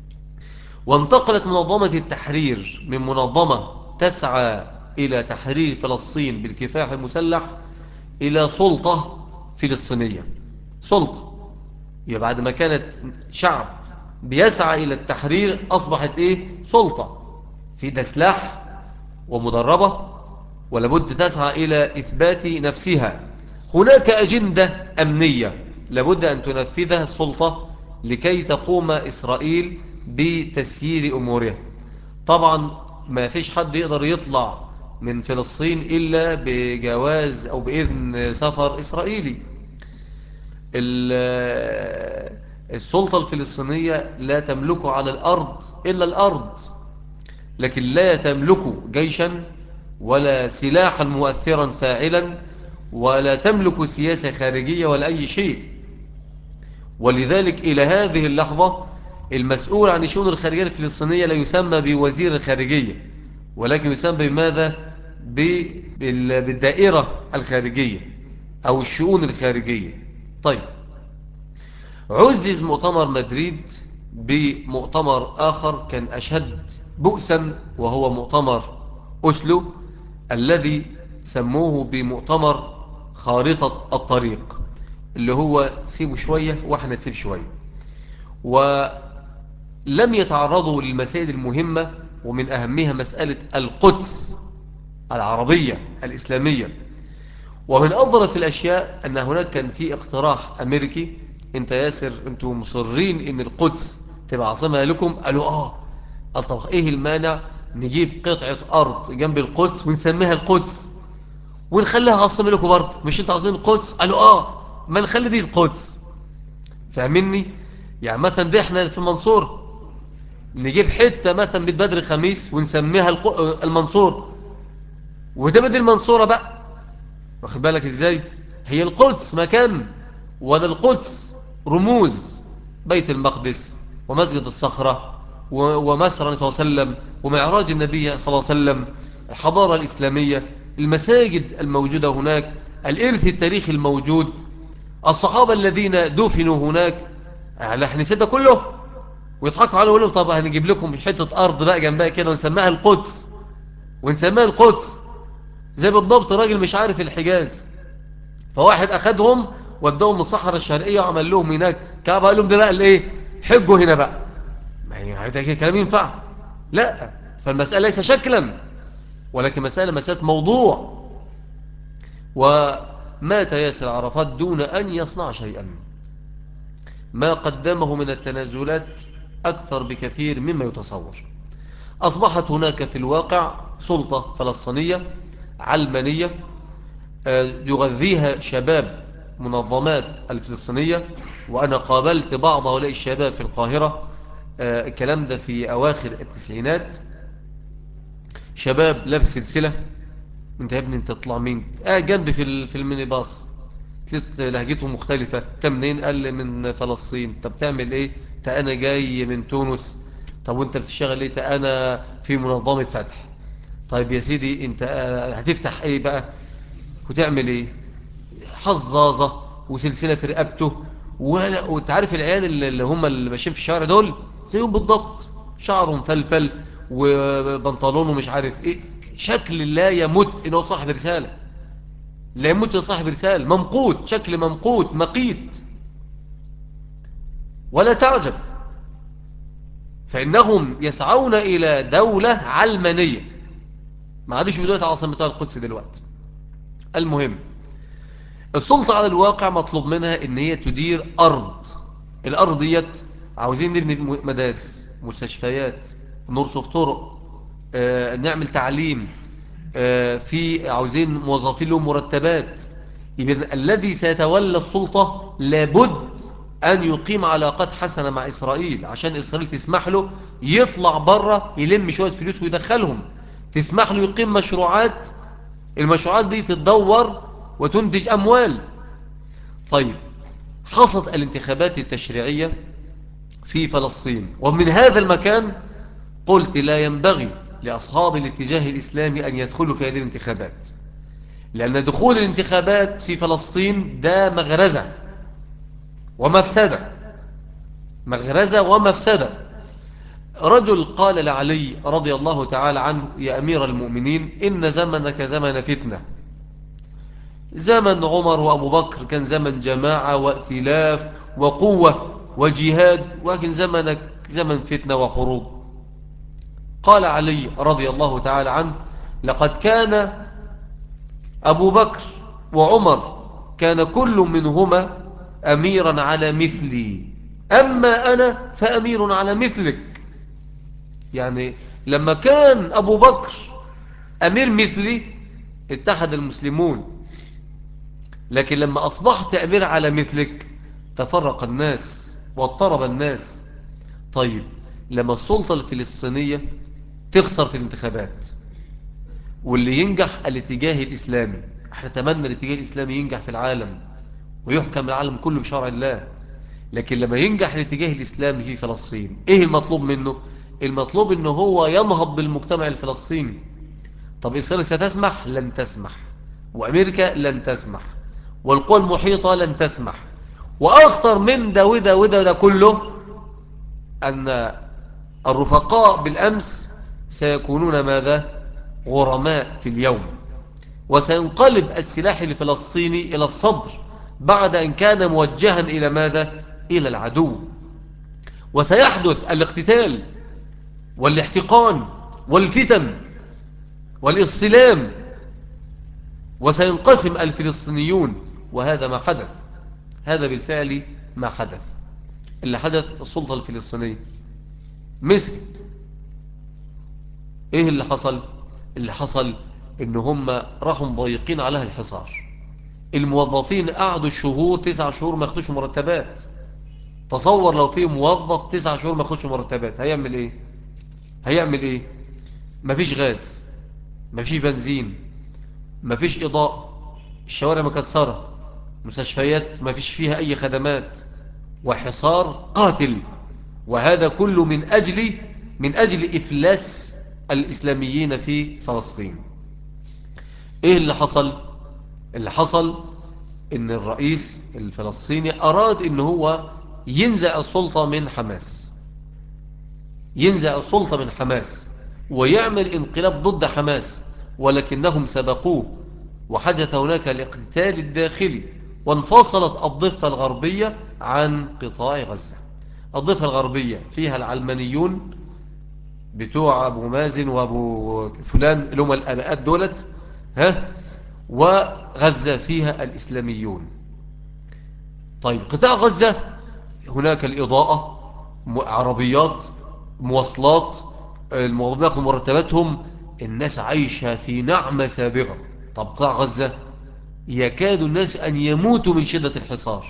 وانتقلت منظمة التحرير من منظمة تسعى إلى تحرير فلسطين بالكفاح المسلح إلى سلطة فلسطينية. سلطة، يبقى بعد ما كانت شعب بيسعى إلى التحرير أصبحت إيه؟ سلطة في ده سلاح ومدربة، ولابد تسعى إلى إثبات نفسها. هناك أجندة أمنية لابد أن تنفذها السلطة لكي تقوم إسرائيل بتسيير أمورها. طبعا ما فيش حد يقدر يطلع من فلسطين إلا بجواز أو بإذن سفر إسرائيلي. السلطة الفلسطينية لا تملك على الأرض إلا الأرض، لكن لا تملك جيشا ولا سلاحا مؤثرا فاعلا، ولا تملك سياسة خارجية ولا أي شيء. ولذلك إلى هذه اللحظة المسؤول عن الشؤون الخارجية الفلسطينية لا يسمى بوزير الخارجية، ولكن يسمى بماذا؟ بالدائرة الخارجية أو الشؤون الخارجية. طيب، عزز مؤتمر مدريد بمؤتمر آخر كان أشد بؤسا، وهو مؤتمر أسلو الذي سموه بمؤتمر خارطة الطريق، اللي هو سيبوا شوية وإحنا نسيب شوية. ولم يتعرضوا للمسائل المهمة، ومن أهمها مسألة القدس العربية الإسلامية. ومن أظرف الأشياء أن هناك كان في اقتراح أمريكي: أنت ياسر أنتوا مصرين أن القدس تبقى عاصمة لكم؟ قالوا آه. قال طب إيه المانع نجيب قطعة أرض جنب القدس ونسميها القدس ونخليها عاصمة لكم برضه؟ مش أنتوا عاوزين القدس؟ قالوا آه، ما نخلي دي القدس. فاهمني؟ يعني مثلا دي احنا في المنصور نجيب حتة مثلا بيت بدر خميس ونسميها الق- المنصور، وتبقى دي المنصورة بقى. واخد بالك ازاي؟ هي القدس مكان، ولا القدس رموز: بيت المقدس ومسجد الصخرة و- ومسرى النبي صلى الله عليه وسلم ومعراج النبي صلى الله عليه وسلم، الحضارة الإسلامية، المساجد الموجودة هناك، الإرث التاريخي الموجود، الصحابة الذين دفنوا هناك. هل احنا نسيب ده كله ويضحكوا عليه ويقولوا طب هنجيب لكم حتة أرض بقى جنبها كده ونسميها القدس؟ ونسميها القدس زي بالضبط راجل مش عارف الحجاز، فواحد أخدهم ودوهم الصحراء الشرقية وعمل لهم هناك كعبة، قال لهم ده بقى الايه، حجوا هنا بقى. ما هي هذا كلام ينفع؟ لا. فالمسألة ليس شكلا، ولكن مسألة مسألة موضوع. ومات ياسر عرفات دون أن يصنع شيئا. ما قدمه من التنازلات أكثر بكثير مما يتصور. أصبحت هناك في الواقع سلطة فلسطينية علمانية يغذيها شباب منظمات الفلسطينية. وأنا قابلت بعض هؤلاء الشباب في القاهرة، آه، الكلام ده في أواخر التسعينات. شباب لابس سلسلة: انت يا ابني انت تطلع مين؟ قاعد جنبي في ال- في الميني باص، تلت لهجتهم مختلفة: انت منين؟ قال لي من فلسطين. طب تعمل ايه؟ تا انا جاي من تونس. طب وانت بتشتغل ايه؟ تا انا في منظمة فتح. طيب يا سيدي انت آه، هتفتح ايه بقى وتعمل ايه؟ حظاظة وسلسلة في رقبته. ولا وتعرف العيال اللي اللي هم اللي ماشيين في الشارع دول زيهم بالضبط، شعره مفلفل وبنطلونه مش عارف ايه، شكل لا يمت انه صاحب رسالة، لا يمت إنه صاحب رسالة، ممقوت، شكل ممقوت مقيت. ولا تعجب، فإنهم يسعون إلى دولة علمانية. ما عادش بدولة عاصمتها القدس دلوقتي. المهم، السلطة على الواقع مطلوب منها ان هي تدير ارض. الارض ديت عاوزين نبني مدارس، مستشفيات، نرصف طرق، آه، نعمل تعليم، آه، في عاوزين موظفين لهم مرتبات. يبقى الذي سيتولى السلطة لابد أن يقيم علاقات حسنة مع إسرائيل، عشان إسرائيل تسمح له يطلع بره يلم شوية فلوس ويدخلهم، تسمح له يقيم مشروعات، المشروعات دي تتدور وتنتج أموال. طيب، حصلت الانتخابات التشريعية في فلسطين، ومن هذا المكان قلت لا ينبغي لأصحاب الاتجاه الإسلامي أن يدخلوا في هذه الانتخابات، لأن دخول الانتخابات في فلسطين ده مغرزة ومفسدة. مغرزة ومفسدة. رجل قال لعلي رضي الله تعالى عنه: يا أمير المؤمنين، إن زمنك زمن فتنة. زمن عمر وأبو بكر كان زمن جماعة وائتلاف وقوة وجهاد، ولكن زمنك زمن فتنة وحروب. قال علي رضي الله تعالى عنه: لقد كان أبو بكر وعمر كان كل منهما أميرا على مثلي، أما أنا فأمير على مثلك. يعني لما كان أبو بكر أمير مثلي اتحد المسلمون، لكن لما أصبحت أمير على مثلك تفرق الناس واضطرب الناس. طيب، لما السلطة الفلسطينية تخسر في الانتخابات واللي ينجح الاتجاه الإسلامي، احنا نتمنى الاتجاه الإسلامي ينجح في العالم ويحكم العالم كله بشرع الله، لكن لما ينجح الاتجاه الإسلامي في فلسطين، إيه المطلوب منه؟ المطلوب أنه هو ينهض بالمجتمع الفلسطيني. طب إسرائيل ستسمح؟ لن تسمح. وأمريكا لن تسمح. والقوى المحيطة لن تسمح. وأخطر من ده وده وده ده كله أن الرفقاء بالأمس سيكونون ماذا؟ غرماء في اليوم. وسينقلب السلاح الفلسطيني إلى الصدر بعد أن كان موجها إلى ماذا؟ إلى العدو. وسيحدث الاقتتال والاحتقان والفتن والاصطلام، وسينقسم الفلسطينيون. وهذا ما حدث. هذا بالفعل ما حدث. اللي حدث السلطة الفلسطينية مسكت. ايه اللي حصل؟ اللي حصل ان هم راحوا مضيقين عليها الحصار. الموظفين قعدوا شهور، تسع شهور ما ياخدوش مرتبات. تصور لو في موظف تسع شهور ما ياخدش مرتبات، هيعمل ايه؟ هيعمل ايه؟ مفيش غاز، مفيش بنزين، مفيش اضاءة، الشوارع مكسرة، مستشفيات مفيش فيها اي خدمات، وحصار قاتل. وهذا كله من اجل من اجل افلاس الاسلاميين في فلسطين. ايه اللي حصل؟ اللي حصل ان الرئيس الفلسطيني اراد ان هو ينزع السلطة من حماس. ينزع السلطة من حماس ويعمل انقلاب ضد حماس، ولكنهم سبقوه. وحدث هناك الاقتتال الداخلي، وانفصلت الضفة الغربية عن قطاع غزة. الضفة الغربية فيها العلمانيون بتوع أبو مازن وأبو فلان اللي هم الآباءات دولت، ها، وغزة فيها الإسلاميون. طيب قطاع غزة هناك الإضاءة، م- عربيات، مواصلات، الموظفين ياخدوا مرتباتهم، الناس عايشة في نعمة سابغة. طب قطاع غزة يكاد الناس أن يموتوا من شدة الحصار.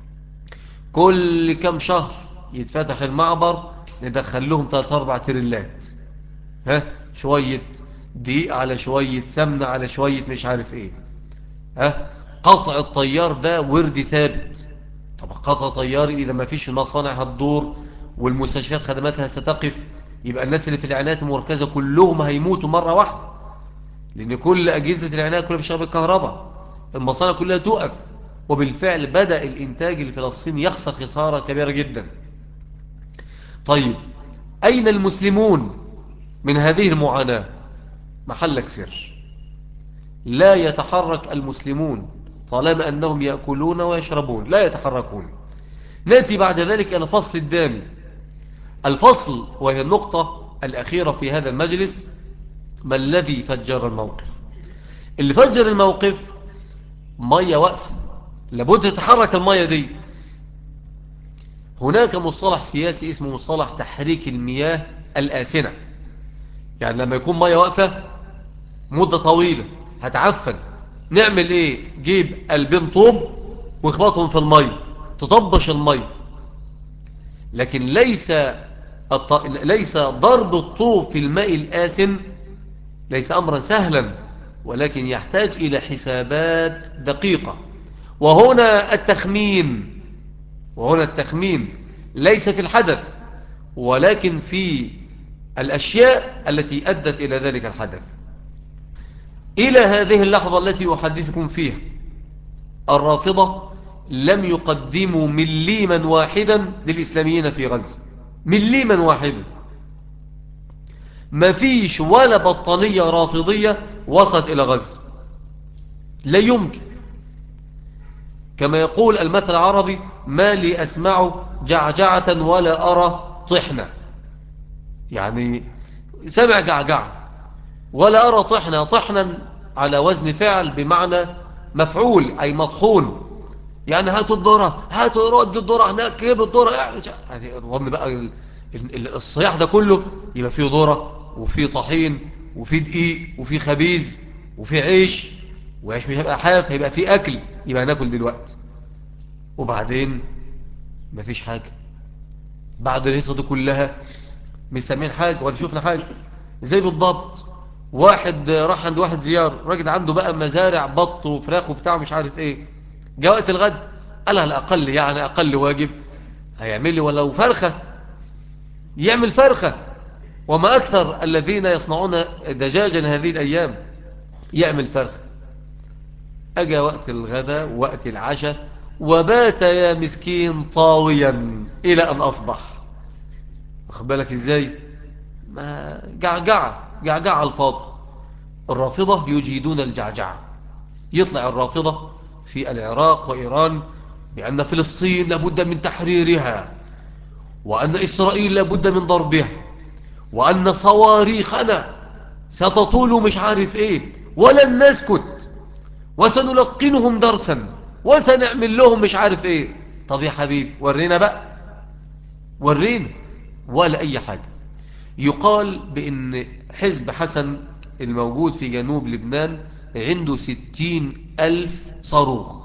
كل كم شهر يتفتح المعبر، ندخل لهم ثلاثة أربعة تريلات، ها، شوية دقيق على شوية سمنة على شوية مش عارف ايه، ها. قطع الطيار ده ورد ثابت. طب قطع طياري إذا ما فيش مصانع هتدور والمستشفيات خدماتها ستقف، يبقى الناس اللي في العنايات المركزة كلهم هيموتوا مرة واحدة، لأن كل أجهزة العناية كلها بتشتغل بالكهرباء، المصانع كلها توقف. وبالفعل بدأ الإنتاج الفلسطيني يخسر خسارة كبيرة جدا. طيب أين المسلمون من هذه المعاناة؟ محلك سر. لا يتحرك المسلمون طالما أنهم يأكلون ويشربون، لا يتحركون. نأتي بعد ذلك إلى فصل الدامي. الفصل وهي النقطة الأخيرة في هذا المجلس. ما الذي فجر الموقف؟ اللي فجر الموقف مية واقفة، لابد تتحرك المية دي. هناك مصطلح سياسي اسمه مصطلح تحريك المياه الآسنة. يعني لما يكون مية واقفة مدة طويلة هتعفن، نعمل ايه؟ جيب قلبين طوب واخبطهم في المية تطبش المية. لكن ليس الط... ليس ضرب الطوب في الماء الآسن ليس أمرا سهلا، ولكن يحتاج إلى حسابات دقيقة. وهنا التخمين وهنا التخمين ليس في الحدث، ولكن في الأشياء التي أدت إلى ذلك الحدث. إلى هذه اللحظة التي أحدثكم فيها، الرافضة لم يقدموا مليما واحدا للإسلاميين في غزة. مليما واحدا. ما فيش ولا بطانية رافضية وصلت إلى غزة، لا يمكن. كما يقول المثل العربي: ما لي أسمع جعجعة ولا أرى طحنة. يعني سمع جعجعة ولا أرى طحنة. طحنا على وزن فعل بمعنى مفعول، أي مطحون. يعني هاتوا الذرة، هاتوا رد الذرة هناك، جيب الذرة، يعني ظن بقى ال- ال- الصياح ده كله يبقى فيه ذرة وفيه طحين وفيه دقيق وفيه خبيز وفيه عيش. وعيش مش هيبقى حاف، هيبقى فيه أكل، يبقى ناكل دلوقتي. وبعدين مفيش حاجة. بعد الهيصة دي كلها مش سامعين حاجة ولا شوفنا حاجة. زي بالضبط واحد راح عند واحد زيار، راجل عنده بقى مزارع بط وفراخ وبتاع مش عارف ايه، جاء وقت الغد قال على الأقل يعني أقل واجب هيعمل لي ولو فرخة، يعمل فرخة. وما أكثر الذين يصنعون دجاجا هذه الأيام، يعمل فرخة. أجا وقت الغداء وقت العشاء، وبات يا مسكين طاويا إلى أن أصبح. واخد بالك إزاي؟ ما جعجعة جعجعة على الفاضي. الرافضة يجيدون الجعجعة. يطلع الرافضة في العراق وإيران بأن فلسطين لابد من تحريرها، وأن إسرائيل لابد من ضربها، وأن صواريخنا ستطول مش عارف إيه، ولن نسكت، وسنلقنهم درسا، وسنعمل لهم مش عارف إيه. طب يا حبيب ورينا بقى، ورينا. ولا أي حاجة. يقال بأن حزب حسن الموجود في جنوب لبنان عنده ستين ألف صاروخ.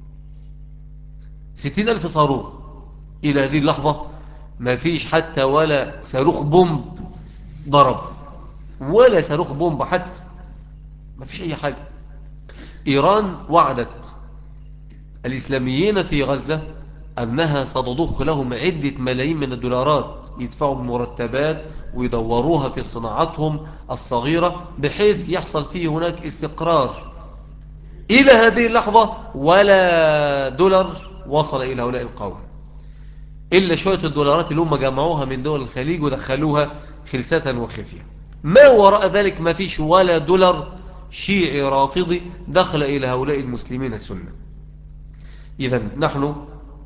ستين ألف صاروخ. إلى هذه اللحظة ما فيش حتى ولا صاروخ بومب ضرب، ولا صاروخ بومب حتى. ما فيش أي حاجة. إيران وعدت الإسلاميين في غزة أنها ستضخ لهم عدة ملايين من الدولارات، يدفعوا مرتبات ويدوروها في صناعاتهم الصغيرة بحيث يحصل فيه هناك استقرار. إلى هذه اللحظة ولا دولار وصل إلى هؤلاء القوم، إلا شوية الدولارات اللي هم جمعوها من دول الخليج ودخلوها خلسة وخفية. ما وراء ذلك ما فيش ولا دولار شيعي رافضي دخل إلى هؤلاء المسلمين السنة. إذن نحن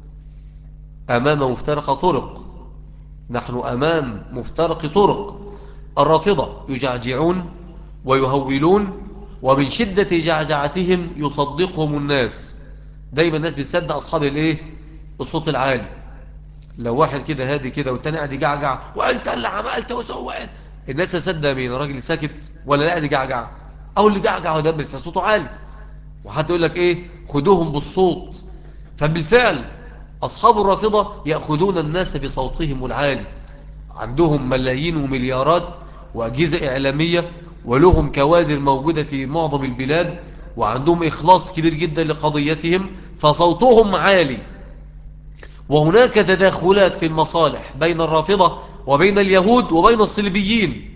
أمام مفترق طرق، نحن أمام مفترق طرق. الرافضة يجعجعون ويهولون، ومن شدة جعجعتهم يصدقهم الناس. دايما الناس بتصدق أصحاب الإيه؟ الصوت العالي. لو واحد كده هادي كده والتاني قاعد يجعجع وانت اللي عملت وسويت، الناس تصدق مين؟ الراجل ساكت ولا اللي قاعد يجعجع؟ او اللي جعجع ودبل فصوته عالي. وحتى يقول لك ايه؟ خدوهم بالصوت. فبالفعل اصحاب الرافضه ياخذون الناس بصوتهم العالي. عندهم ملايين ومليارات واجهزه اعلاميه، ولهم كوادر موجوده في معظم البلاد، وعندهم اخلاص كبير جدا لقضيتهم، فصوتهم عالي. وهناك تداخلات في المصالح بين الرافضة وبين اليهود وبين الصليبيين.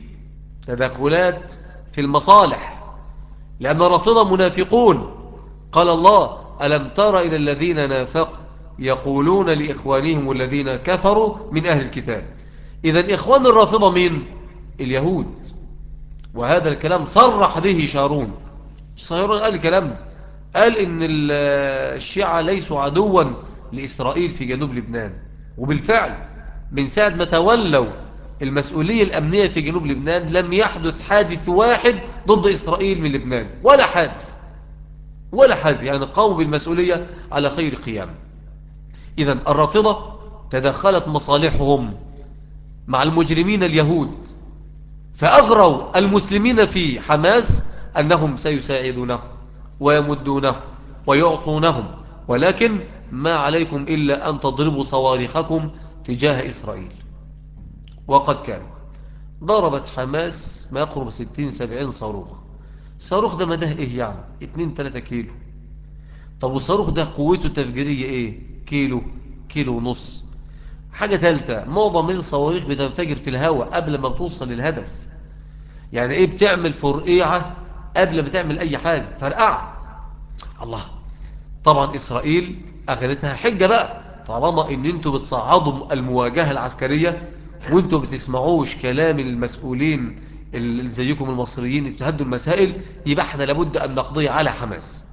تداخلات في المصالح، لأن الرافضة منافقون. قال الله: ألم تر إلى الذين نافقوا يقولون لإخوانهم الذين كفروا من أهل الكتاب. إذن إخوان الرافضة مين؟ اليهود. وهذا الكلام صرح به شارون. شارون قال الكلام ده، قال إن الشيعة ليسوا عدوا لإسرائيل في جنوب لبنان. وبالفعل من ساعة ما تولوا المسؤولية الأمنية في جنوب لبنان لم يحدث حادث واحد ضد إسرائيل من لبنان، ولا حادث ولا حادث. يعني قاموا بالمسؤولية على خير قيام. إذن الرافضة تدخلت مصالحهم مع المجرمين اليهود، فأغروا المسلمين في حماس أنهم سيساعدونه ويمدونه ويعطونهم، ولكن ما عليكم إلا أن تضربوا صواريخكم تجاه إسرائيل. وقد كان ضربت حماس ما يقرب ستين سبعين صاروخ. الصاروخ ده مداه إيه يعني؟ اتنين تلاتة كيلو. طب والصاروخ ده قوته التفجيرية إيه؟ كيلو، كيلو ونص. حاجة ثالثة، معظم من الصواريخ بتنفجر في الهواء قبل ما بتوصل للهدف. يعني ايه؟ بتعمل فرقيعة قبل ما تعمل اي حاجة، فرقعة. الله. طبعا اسرائيل اخذتها حجة بقى، طالما ان انتوا بتصعدوا المواجهة العسكرية وانتوا بتسمعوش كلام المسؤولين اللي زيكم المصريين بتهدوا المسائل، يبقى احنا لابد ان نقضي على حماس.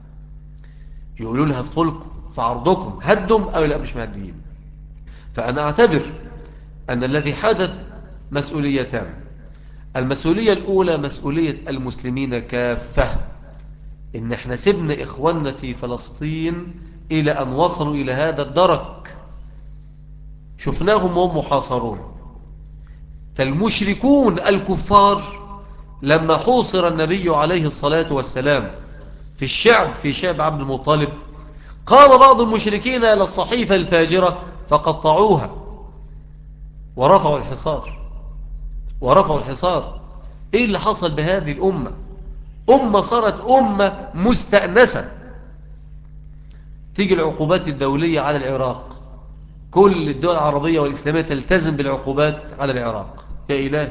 يقولوا لها ادخلكم في عرضكم، هدم او لا مش مهديين. فانا اعتبر ان الذي حدث مسؤوليتان. المسؤولية الأولى مسؤولية المسلمين كافة، إن احنا سبنا إخواننا في فلسطين إلى أن وصلوا إلى هذا الدرك. شفناهم وهم محاصرون. فالمشركون الكفار لما حوصر النبي عليه الصلاة والسلام في الشعب في شعب عبد المطلب، قام بعض المشركين إلى الصحيفة الفاجرة فقطعوها ورفعوا الحصار. ورفعوا الحصار. إيه اللي حصل بهذه الأمة؟ أمة صارت أمة مستأنسة. تيجي العقوبات الدولية على العراق، كل الدول العربية والإسلامية تلتزم بالعقوبات على العراق، يا إله،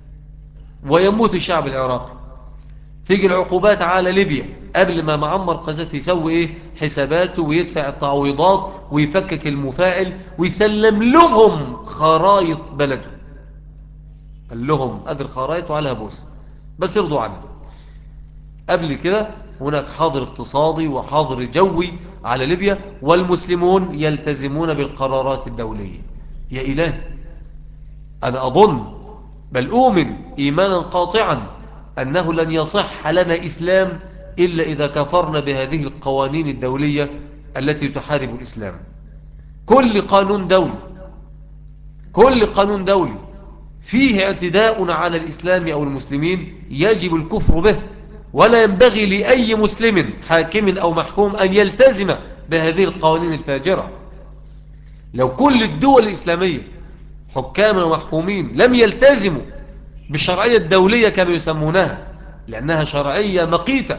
ويموت الشعب العراقي. تيجي العقوبات على ليبيا، قبل ما معمر قذافي يسوي ايه حساباته ويدفع التعويضات ويفكك المفاعل ويسلم لهم خرايط بلده، قال لهم ادي الخرايط وعليها بوسه بس يرضوا عنه. قبل كده هناك حظر اقتصادي وحظر جوي على ليبيا، والمسلمون يلتزمون بالقرارات الدولية. يا إله، أنا أظن بل أؤمن إيمانا قاطعا أنه لن يصح لنا إسلام إلا إذا كفرنا بهذه القوانين الدولية التي تحارب الإسلام. كل قانون دولي كل قانون دولي فيه اعتداء على الإسلام أو المسلمين يجب الكفر به، ولا ينبغي لأي مسلم حاكم أو محكوم أن يلتزم بهذه القوانين الفاجرة. لو كل الدول الإسلامية حكاما ومحكومين لم يلتزموا بالشرعية الدولية كما يسمونها، لأنها شرعية مقيتة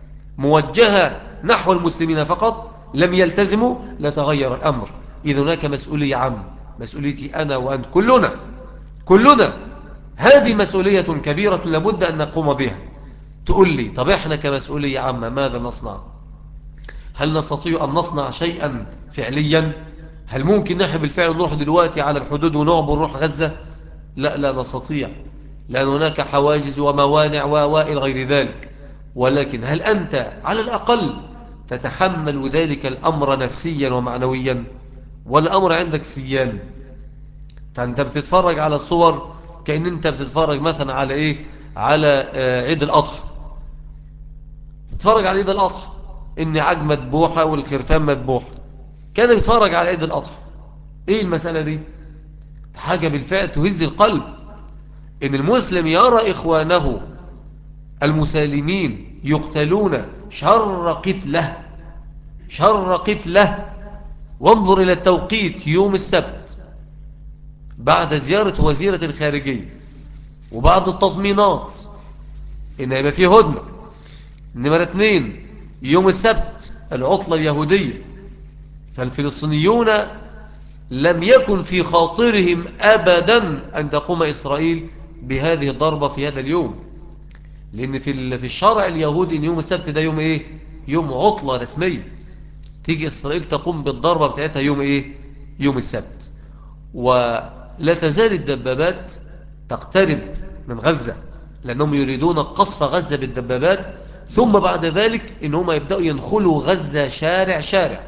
موجهة نحو المسلمين فقط، لم يلتزموا لتغير الأمر. إذا هناك مسؤولية عامة، مسؤوليتي أنا وأنت كلنا كلنا هذه مسؤولية كبيرة لابد أن نقوم بها. تقول لي طب إحنا كمسؤولية عامة ماذا نصنع؟ هل نستطيع أن نصنع شيئا فعليا؟ هل ممكن نحن بالفعل نروح دلوقتي على الحدود ونعبر نروح غزة؟ لا لا نستطيع، لأن هناك حواجز وموانع وإلى غير ذلك. ولكن هل أنت على الأقل تتحمل ذلك الأمر نفسيا ومعنويا، ولا أمر عندك سيان؟ فأنت بتتفرج على الصور كأن أنت بتتفرج مثلا على إيه، على آه، عيد الأضحى. بتتفرج على عيد الأضحى إن عجل مذبوحة والخرفان مذبوحة، كان بيتفرج على عيد الأضحى. إيه المسألة دي؟ حاجة بالفعل تهز القلب، إن المسلم يرى إخوانه المسالمين يقتلون شر قتله شر قتله. وانظر إلى التوقيت، يوم السبت بعد زيارة وزيرة الخارجية وبعد التطمينات إن يبقى فيه هدنة. نمرة اثنين، يوم السبت العطلة اليهودية، فالفلسطينيون لم يكن في خاطرهم أبدا أن تقوم إسرائيل بهذه الضربة في هذا اليوم، لأن في في الشرع اليهودي إن يوم السبت ده يوم إيه؟ يوم عطلة رسمية. تيجي إسرائيل تقوم بالضربة بتاعتها يوم إيه؟ يوم السبت. ولا تزال الدبابات تقترب من غزة، لأنهم يريدون قصف غزة بالدبابات، ثم بعد ذلك إنهم يبدأوا ينخلوا غزة شارع شارع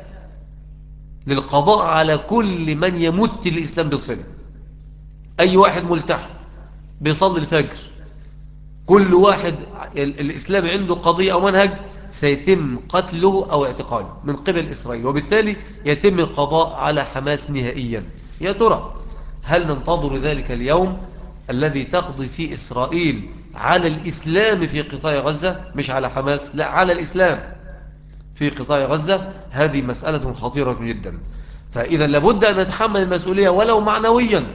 للقضاء على كل من يمت الإسلام بالصلة. أي واحد ملتحي بيصلي الفجر، كل واحد الإسلام عنده قضية أو منهج سيتم قتله أو اعتقاله من قبل إسرائيل، وبالتالي يتم القضاء على حماس نهائيا. يا ترى هل ننتظر ذلك اليوم الذي تقضي فيه إسرائيل على الإسلام في قطاع غزة، مش على حماس، لا على الإسلام في قطاع غزة؟ هذه مسألة خطيرة جدا. فإذا لابد أن نتحمل المسؤولية ولو معنويا،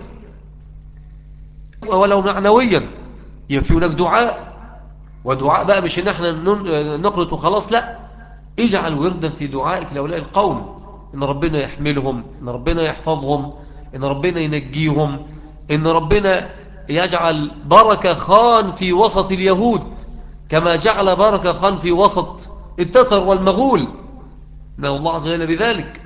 ولو معنويا. يبقى في هناك دعاء، ودعاء بقى مش ان احنا نقلط وخلاص، لا، اجعل وردا في دعائك لأولاء القوم، ان ربنا يحملهم، ان ربنا يحفظهم، ان ربنا ينجيهم، ان ربنا يجعل بركة خان في وسط اليهود كما جعل بركة خان في وسط التتر والمغول. نسأل الله عز وجل بذلك.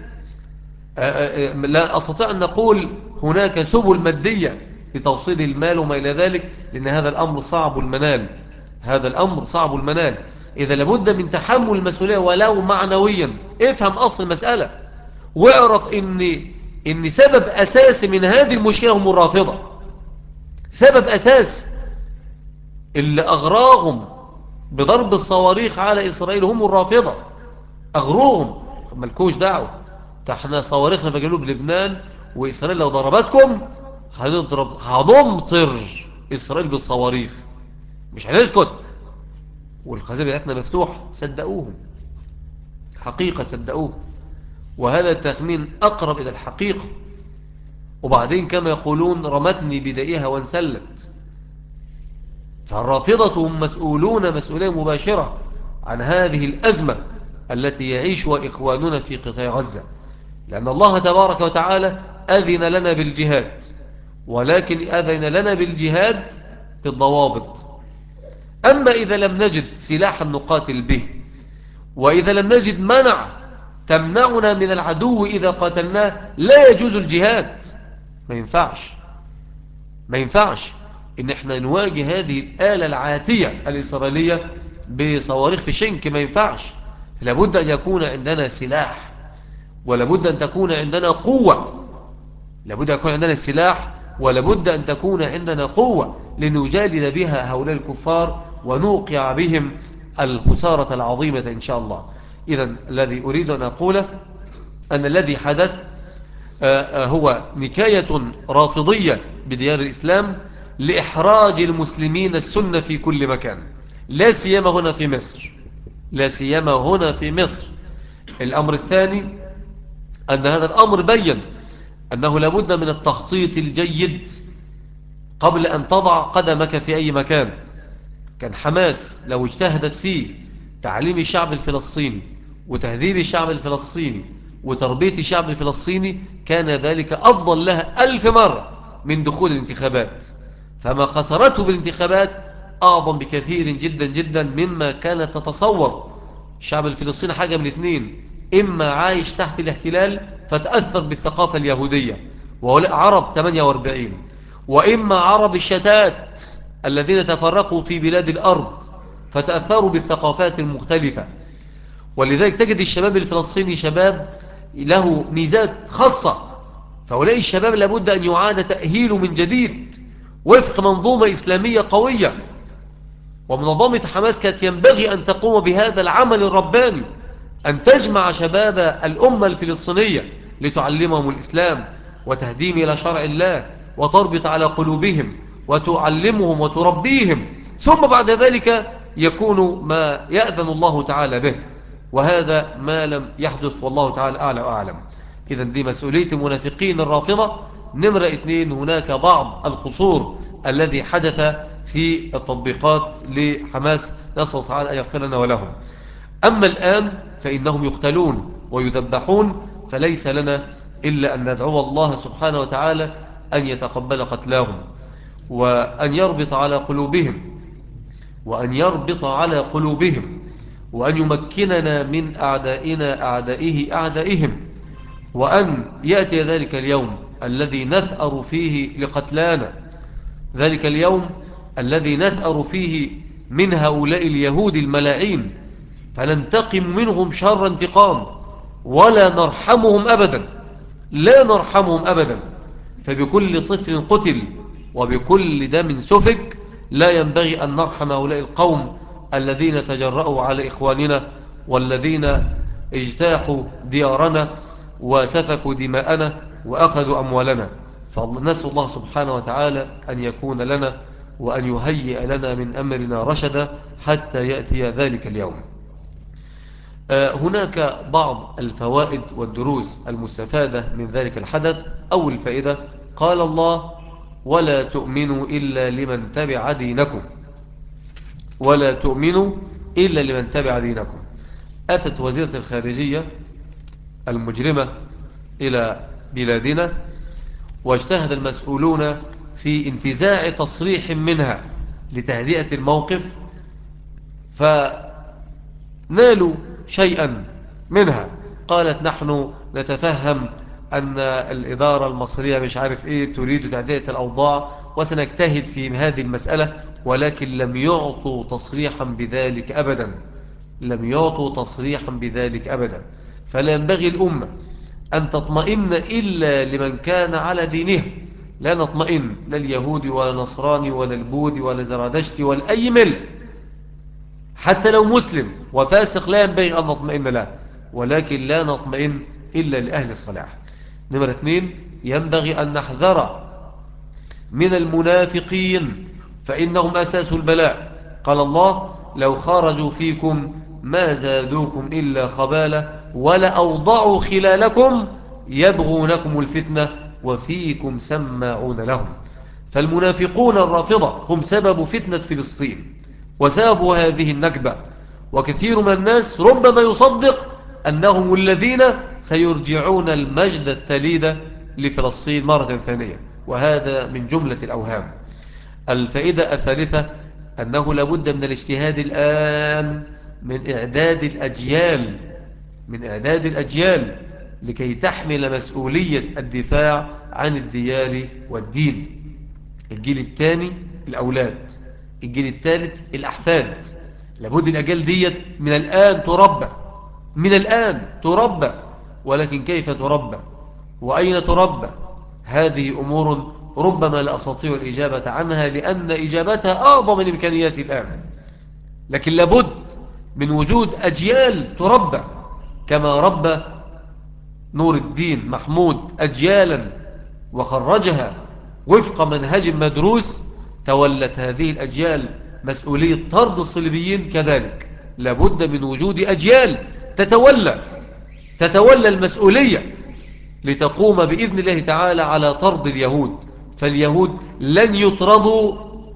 لا أستطيع أن نقول هناك سبل مادية لتوصيل المال وما إلى ذلك، لأن هذا الأمر صعب المنال، هذا الأمر صعب المنال. إذا لابد من تحمل المسؤولية ولو معنويا. افهم أصل المسألة، واعرف إن, إن سبب أساسي من هذه المشكلة هم الرافضة. سبب أساسي اللي أغراهم بضرب الصواريخ على إسرائيل هم الرافضة. أغروهم، ملكوش دعوة، احنا صواريخنا في جنوب لبنان، وإسرائيل لو ضربتكم هنضرب هنمطر إسرائيل بالصواريخ، مش هنسكت. والخزائن بتاعتنا مفتوحة، صدقوهم، حقيقة صدقوه. وهذا التخمين أقرب إلى الحقيقة. وبعدين كما يقولون رمتني بدائها وانسلت. فالرافضة هم مسؤولون مسؤولية مباشرة عن هذه الأزمة التي يعيشها إخواننا في قطاع غزة، لأن الله تبارك وتعالى أذن لنا بالجهاد، ولكن أذن لنا بالجهاد بالضوابط. أما إذا لم نجد سلاحا نقاتل به، وإذا لم نجد منع تمنعنا من العدو إذا قاتلناه، لا يجوز الجهاد. ما ينفعش ما ينفعش إن احنا نواجه هذه الآلة العاتية الإسرائيلية بصواريخ في شنك. ما ينفعش. لابد أن يكون عندنا سلاح، ولابد أن تكون عندنا قوة. لابد أن يكون عندنا سلاح، ولابد أن تكون عندنا قوة لنجالد بها هؤلاء الكفار ونوقع بهم الخسارة العظيمة إن شاء الله. إذن الذي أريد أن أقوله أن الذي حدث هو نكاية رافضية بديار الإسلام لإحراج المسلمين السنة في كل مكان، لا سيما هنا في مصر. لا سيما هنا في مصر. الأمر الثاني أن هذا الأمر بيّن أنه لابد من التخطيط الجيد قبل أن تضع قدمك في أي مكان. كان حماس لو اجتهدت في تعليم الشعب الفلسطيني وتهذيب الشعب الفلسطيني وتربية الشعب الفلسطيني، كان ذلك أفضل لها ألف مرة من دخول الانتخابات. فما خسرته بالانتخابات أعظم بكثير جدا جدا مما كانت تتصور. الشعب الفلسطيني حاجة من اثنين: إما عايش تحت الاحتلال فتأثر بالثقافة اليهودية وهؤلاء عرب ثمانية وأربعين، وإما عرب الشتات الذين تفرقوا في بلاد الأرض فتأثروا بالثقافات المختلفة. ولذلك تجد الشباب الفلسطيني شباب له ميزات خاصة، فهؤلاء الشباب لابد أن يعاد تأهيله من جديد وفق منظومة إسلامية قوية. ومنظمة حماس كانت ينبغي أن تقوم بهذا العمل الرباني، أن تجمع شباب الأمة الفلسطينية لتعلمهم الإسلام وتهديهم إلى شرع الله وتربط على قلوبهم وتعلمهم وتربيهم، ثم بعد ذلك يكون ما يأذن الله تعالى به. وهذا ما لم يحدث، والله تعالى أعلى وأعلم. إذن دي مسؤولية المنافقين الرافضة. نمرة اثنين: هناك بعض القصور الذي حدث في التطبيقات لحماس، نسأل الله تعالى أن يغفر لنا ولهم. أما الآن فإنهم يقتلون ويذبحون، فليس لنا إلا أن ندعو الله سبحانه وتعالى أن يتقبل قتلاهم، وأن يربط على قلوبهم وأن يربط على قلوبهم وأن يمكننا من أعدائنا أعدائه أعدائهم، وأن يأتي ذلك اليوم الذي نثأر فيه لقتلانا، ذلك اليوم الذي نثأر فيه من هؤلاء اليهود الملاعين، فننتقم منهم شر انتقام ولا نرحمهم أبدا. لا نرحمهم أبدا. فبكل طفل قتل وبكل دم سفك لا ينبغي أن نرحم هؤلاء القوم الذين تجرأوا على إخواننا والذين اجتاحوا ديارنا وسفكوا دماءنا وأخذوا أموالنا. فنسأل الله سبحانه وتعالى أن يكون لنا وأن يهيئ لنا من أمرنا رشدا حتى يأتي ذلك اليوم. هناك بعض الفوائد والدروس المستفادة من ذلك الحدث. أول فائدة: قال الله: ولا تؤمنوا إلا لمن تبع دينكم. ولا تؤمنوا إلا لمن تبع دينكم. أتت وزيرة الخارجية المجرمة إلى بلادنا، واجتهد المسؤولون في انتزاع تصريح منها لتهدئة الموقف، فنالوا شيئا منها. قالت: نحن نتفهم أن الإدارة المصرية مش عارف إيه تريد تهدئة الأوضاع وسنجتهد في هذه المسألة، ولكن لم يعطوا تصريحا بذلك أبدا. لم يعطوا تصريحا بذلك أبدا. فلا ينبغي الأمة أن تطمئن إلا لمن كان على دينه. لا نطمئن لا اليهودي ولا نصراني ولا البوذي ولا زرادشتي ولا أي ملة، حتى لو مسلم وفاسق لا ينبغي أن نطمئن له، ولكن لا نطمئن إلا لأهل الصلاح. نمرة اثنين: ينبغي أن نحذر من المنافقين فإنهم أساس البلاء. قال الله: لو خرجوا فيكم ما زادوكم إلا خبالا ولأوضعوا خلالكم يبغونكم الفتنة وفيكم سماعون لهم. فالمنافقون الرافضة هم سبب فتنة فلسطين وسبب هذه النكبة، وكثير من الناس ربما يصدق أنهم الذين سيرجعون المجد التليد لفلسطين مرة ثانية، وهذا من جملة الأوهام. الفائدة الثالثة أنه لابد من الاجتهاد الآن من إعداد الأجيال من إعداد الأجيال لكي تحمل مسؤولية الدفاع عن الديار والدين. الجيل الثاني الأولاد، الجيل الثالث الأحفاد. لابد الأجيال ديت من الآن تربى، من الآن تربى. ولكن كيف تربى وأين تربى؟ هذه أمور ربما لا أستطيع الإجابة عنها، لأن إجابتها أعظم من إمكانيات الآن. لكن لابد من وجود أجيال تربى كما ربى نور الدين محمود أجيالا وخرجها وفق منهج مدروس. تولت هذه الأجيال مسؤولية طرد الصليبيين، كذلك لابد من وجود أجيال تتولى تتولى المسؤولية لتقوم بإذن الله تعالى على طرد اليهود. فاليهود لن يطردوا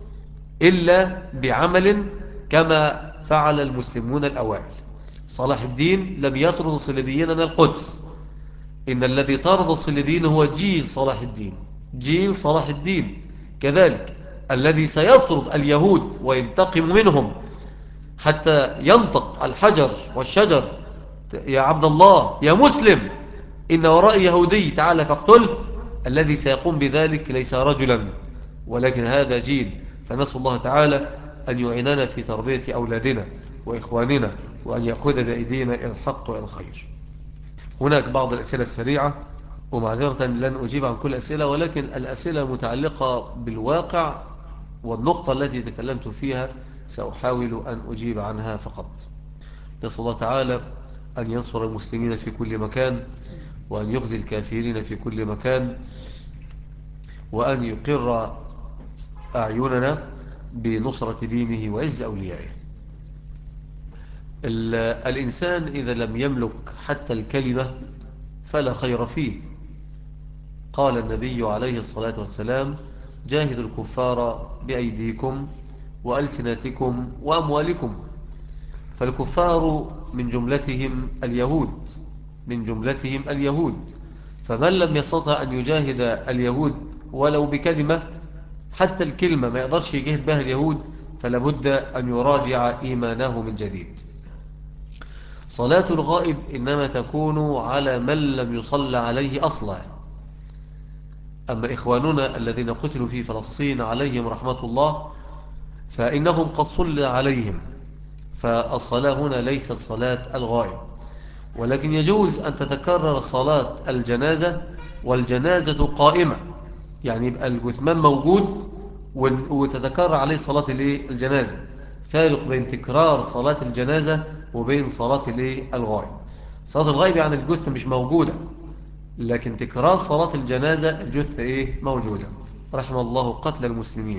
إلا بعمل كما فعل المسلمون الأوائل. صلاح الدين لم يطرد الصليبيين من القدس، إن الذي طرد الصليبيين هو جيل صلاح الدين. جيل صلاح الدين كذلك الذي سيطرد اليهود وينتقم منهم حتى ينطق الحجر والشجر يا عبد الله يا مسلم إن وراء يهودي تعالى فاقتله. الذي سيقوم بذلك ليس رجلا ولكن هذا جيل. فنسأل الله تعالى أن يعيننا في تربية أولادنا وإخواننا، وأن يأخذ بأيدينا إلى الحق وإلى الخير. هناك بعض الأسئلة السريعة، ومعذرة لن أجيب عن كل الأسئلة، ولكن الأسئلة متعلقة بالواقع، والنقطة التي تكلمت فيها سأحاول أن أجيب عنها فقط. نسأل الله تعالى أن ينصر المسلمين في كل مكان، وأن يخزي الكافرين في كل مكان، وأن يقر أعيننا بنصرة دينه وعز أوليائه. الإنسان إذا لم يملك حتى الكلمة فلا خير فيه. قال النبي عليه الصلاة والسلام: جاهدوا الكفار بأيديكم وألسنتكم وأموالكم. فالكفار من جملتهم اليهود من جملتهم اليهود فمن لم يستطع أن يجاهد اليهود ولو بكلمة، حتى الكلمة ما يقدرش يجاهد بها اليهود، فلابد أن يراجع إيمانه من جديد. صلاة الغائب إنما تكون على من لم يصلى عليه أصلا. أما إخواننا الذين قتلوا في فلسطين عليهم رحمة الله فإنهم قد صلى عليهم، فالصلاة هنا ليست صلاة الغائب. ولكن يجوز أن تتكرر صلاة الجنازة والجنازة قائمة، يعني يبقى الجثمان موجود وتتكرر عليه صلاة الجنازة. فارق بين تكرار صلاة الجنازة وبين صلاة الغائب. صلاة الغائب يعني الجثة مش موجودة، لكن تكرار صلاة الجنازة الجثة إيه موجودة. رحم الله قتل المسلمين.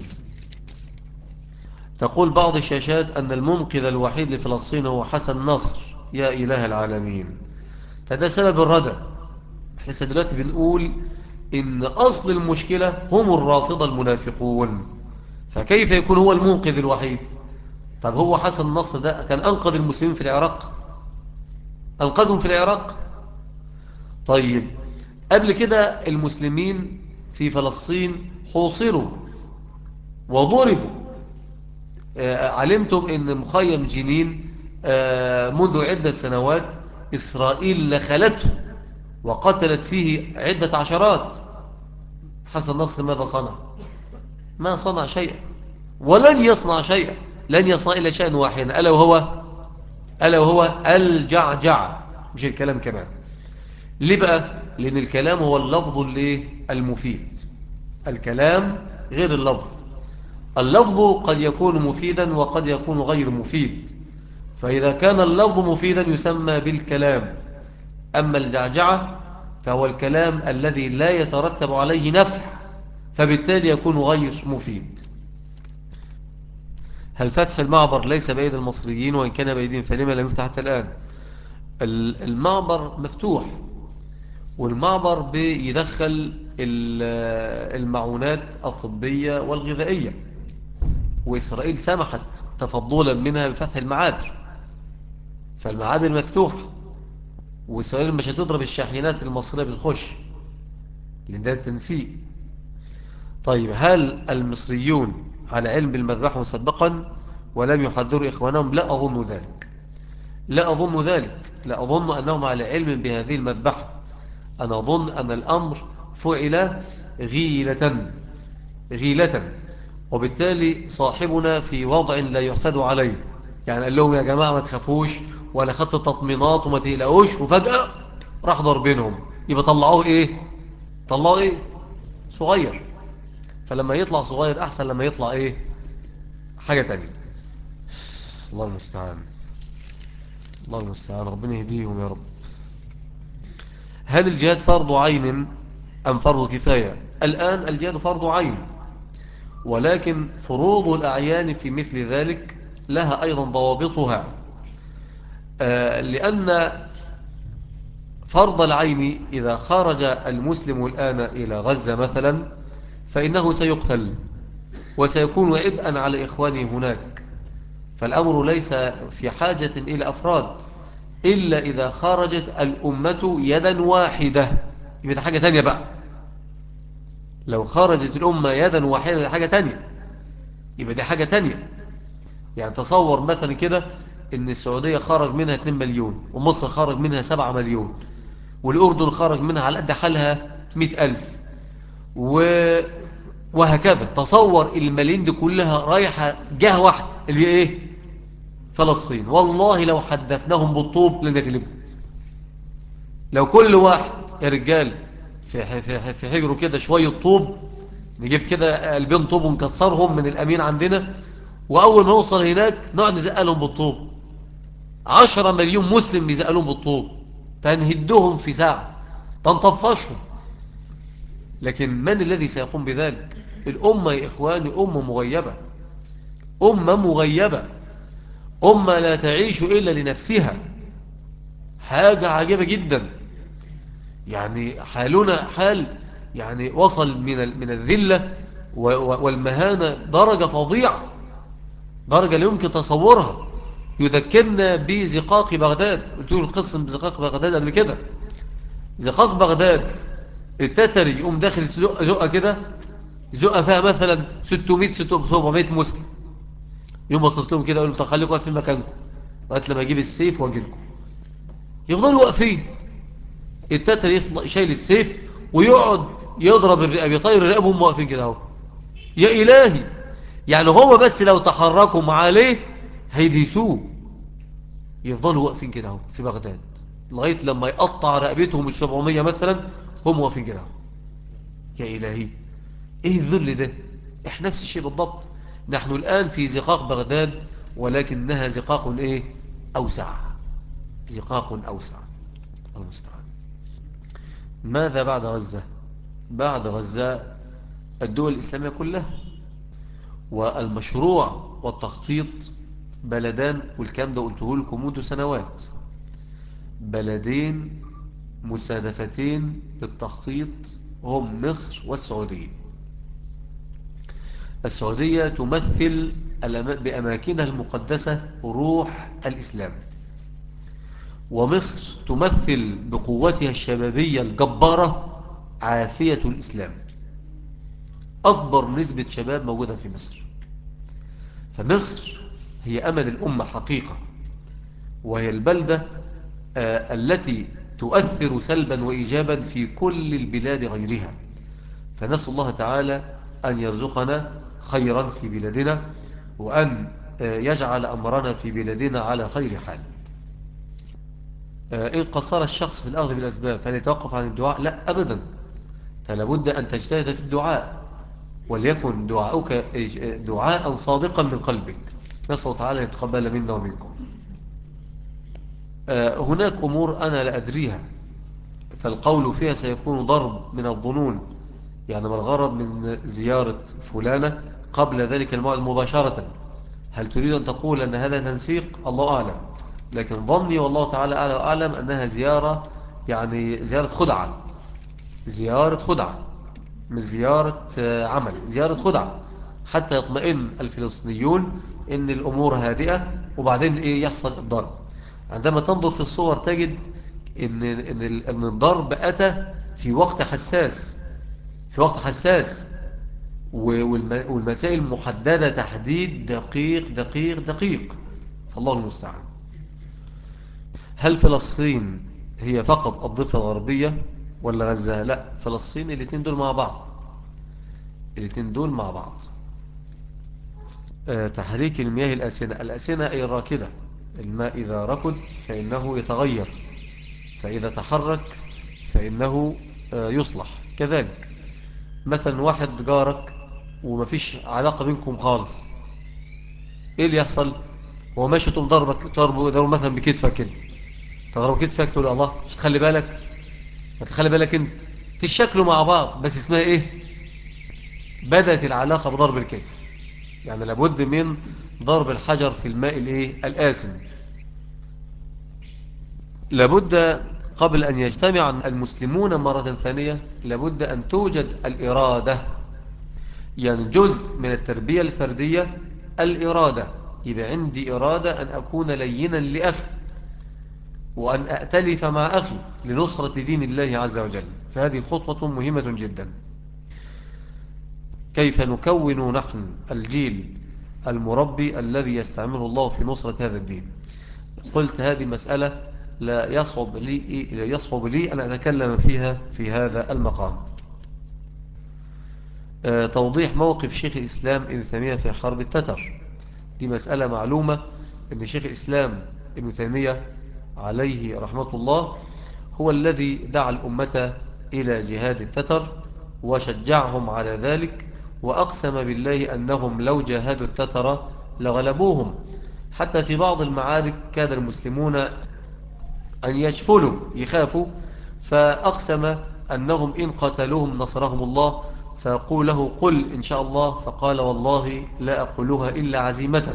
تقول بعض الشاشات أن المنقذ الوحيد لفلسطين هو حسن نصر. يا إله العالمين، هذا سبب الردى. احنا دلوقتي بنقول إن أصل المشكلة هم الرافضة المنافقون، فكيف يكون هو المنقذ الوحيد؟ طب هو حسن نصر ده كان أنقذ المسلمين في العراق؟ أنقذهم في العراق؟ طيب قبل كده المسلمين في فلسطين حوصروا وضربوا. آه، علمتم ان مخيم جنين آه، منذ عدة سنوات إسرائيل لخلته وقتلت فيه عدة عشرات. حسن نصر ماذا صنع؟ ما صنع شيئا ولن يصنع شيئا. لن يصنع إلا شيئا واحدا، ألا وهو ألا وهو الجعجع، مش الكلام كمان. ليه بقى؟ لأن الكلام هو اللفظ المفيد. الكلام غير اللفظ. اللفظ قد يكون مفيدا وقد يكون غير مفيد، فإذا كان اللفظ مفيدا يسمى بالكلام. أما الجعجعة فهو الكلام الذي لا يترتب عليه نفع، فبالتالي يكون غير مفيد. هل فتح المعبر ليس بأيدي المصريين؟ وإن كان بأيديهم فلما لم يفتح حتى الآن؟ المعبر مفتوح، والمعبر بيدخل المعونات الطبية والغذائية، وإسرائيل سمحت تفضلا منها بفتح المعابر. فالمعابر مفتوحة، وإسرائيل مش هتضرب الشاحنات المصرية بتخش. لأن ده تنسيق. طيب هل المصريون على علم بالمذبح مسبقا ولم يحذروا إخوانهم؟ لا أظن ذلك، لا أظن ذلك، لا أظن أنهم على علم بهذه المذبحة. أنا أظن أن الأمر فعل غيلة، غيلة، وبالتالي صاحبنا في وضع لا يحسد عليه. يعني قال لهم يا جماعة ما تخافوش ولا خدت تطمينات وما تقلقوش، وفجأة راح ضربينهم. يبقى طلعوه ايه؟ طلعوه ايه؟ صغير. فلما يطلع صغير احسن لما يطلع ايه؟ حاجة تانية. الله المستعان، الله المستعان، ربنا يهديهم يا رب. هل الجهاد فرض عين أم فرض كفاية؟ الآن الجهاد فرض عين، ولكن فروض الأعيان في مثل ذلك لها أيضا ضوابطها. آه، لأن فرض العين إذا خرج المسلم الآن إلى غزة مثلا فإنه سيقتل وسيكون عبئا على إخوانه هناك. فالأمر ليس في حاجة إلى أفراد، إلا إذا خرجت الأمة يدا واحدة، يبقى ده حاجة تانية بقى. لو خرجت الأمة يدا واحدة ده حاجة تانية، يبقى دي حاجة تانية. يعني تصور مثلا كده إن السعودية خرج منها اتنين مليون، ومصر خرج منها سبعة مليون، والأردن خرج منها على قد حالها مئة ألف، و... وهكذا. تصور الملايين دي كلها رايحة جهة واحدة اللي هي إيه؟ فلسطين. والله لو حدفناهم بالطوب لنغلبهم. لو كل واحد يا رجال في في في حجره كده شوية طوب، نجيب كده قلبين طوب ونكسرهم من الأمين عندنا، وأول ما نوصل هناك نقعد نزقلهم بالطوب. عشرة مليون مسلم بيزقلهم بالطوب، تنهدهم في ساعة، تنطفشهم. لكن من الذي سيقوم بذلك؟ الأمة يا إخواني أمة مغيبة، أمة مغيبة، أمة لا تعيش إلا لنفسها. حاجة عجيبة جدا. يعني حالنا حال، يعني وصل من من الذلة والمهانة درجة فظيعة، درجة لا يمكن تصورها. يذكرنا بزقاق بغداد. قلت له القصة بزقاق بغداد قبل كده. زقاق بغداد التتري يقوم داخل زقة زقة كده، زقة فيها مثلا ستمائة سبعمائة مسلم، يوم باصص لهم كده يقول لهم خليكم واقفين مكانكم لغايه لما اجيب السيف واجي لكم. يفضلوا واقفين، التتر يطلع شايل السيف ويقعد يضرب الرقاب، يطير الرقاب وهم واقفين كده اهو. يا الهي، يعني هم بس لو تحركوا عليه هيديسوه. يفضلوا واقفين كده اهو في بغداد لغايه لما يقطع رقبتهم السبعمية مثلا، هم واقفين كده اهو. يا الهي، ايه الذل ده؟ احنا نفس الشيء بالضبط. نحن الآن في زقاق بغداد، ولكنها زقاق ايه؟ أوسع، زقاق أوسع. المستعان. ماذا بعد غزة؟ بعد غزة الدول الإسلامية كلها، والمشروع والتخطيط بلدان، والكلام ده قلته لكم منذ سنوات. بلدين مسادفتين بالتخطيط هم مصر والسعودية. السعودية تمثل بأماكنها المقدسة روح الإسلام، ومصر تمثل بقوتها الشبابية الجبارة عافية الإسلام. أكبر نسبة شباب موجودة في مصر. فمصر هي أمل الأمة حقيقة، وهي البلدة آه التي تؤثر سلبا وإيجابا في كل البلاد غيرها. فنسأل الله تعالى أن يرزقنا خيرا في بلادنا، وأن يجعل أمرنا في بلادنا على خير حال. إن قصر الشخص في الأخذ بالأسباب فهل يتوقف عن الدعاء؟ لا أبدا. فلابد أن تجتهد في الدعاء، وليكن دعاؤك دعاء صادقا من قلبك. نسأل الله تعالى يتقبل منا ومنكم. هناك أمور أنا لا أدريها، فالقول فيها سيكون ضرب من الظنون. يعني ما الغرض من زيارة فلانة قبل ذلك الموعد مباشرة؟ هل تريد أن تقول أن هذا تنسيق؟ الله أعلم. لكن ظني والله تعالى أعلى وأعلم أنها زيارة، يعني زيارة خدعة، زيارة خدعة، مش زيارة عمل، زيارة خدعة، حتى يطمئن الفلسطينيون أن الأمور هادئة، وبعدين إيه يحصل الضرب. عندما تنظر في الصور تجد أن, إن, إن الضرب أتى في وقت حساس. في وقت حساس، والمسائل محددة تحديد دقيق دقيق دقيق. فالله المستعان. هل فلسطين هي فقط الضفة الغربية ولا غزة؟ لا، فلسطين الاثنين دول مع بعض، الاثنين دول مع بعض. آه، تحريك المياه الأسنة، الأسنة أي الراكدة. الماء إذا ركد فإنه يتغير، فإذا تحرك فإنه آه، يصلح. كذلك مثلا واحد جارك ومفيش علاقة بينكم خالص، ايه اللي يحصل؟ هو ماشي تقوم ضربك، ضربه ضربه مثلا بكتفك كده، تضرب كتفك تقول الله مش تخلي بالك، ما تخلي بالك انت، تشكلوا مع بعض، بس اسمها ايه؟ بدأت العلاقة بضرب الكتف. يعني لابد من ضرب الحجر في الماء الايه الآسن. لابد قبل أن يجتمع المسلمون مرة ثانية لابد أن توجد الإرادة. يعني جزء من التربية الفردية الإرادة. إذا عندي إرادة أن أكون لينا لأخي، وأن أأتلف مع أخي لنصرة دين الله عز وجل، فهذه خطوة مهمة جدا. كيف نكون نحن الجيل المربي الذي يستعمله الله في نصرة هذا الدين؟ قلت هذه مسألة لا يصعب لي, لا يصعب لي أن أتكلم فيها في هذا المقام. آه، توضيح موقف شيخ الإسلام ابن تيمية في حرب التتر. دي مسألة معلومة، أن شيخ الإسلام ابن تيمية عليه رحمة الله هو الذي دعا الأمة إلى جهاد التتر وشجعهم على ذلك، وأقسم بالله أنهم لو جاهدوا التتر لغلبوهم. حتى في بعض المعارك كان المسلمون أن يشفلوا، يخافوا، فأقسم أنهم إن قتلوهم نصرهم الله، فقول له قل إن شاء الله، فقال والله لا أقولها إلا عزيمة.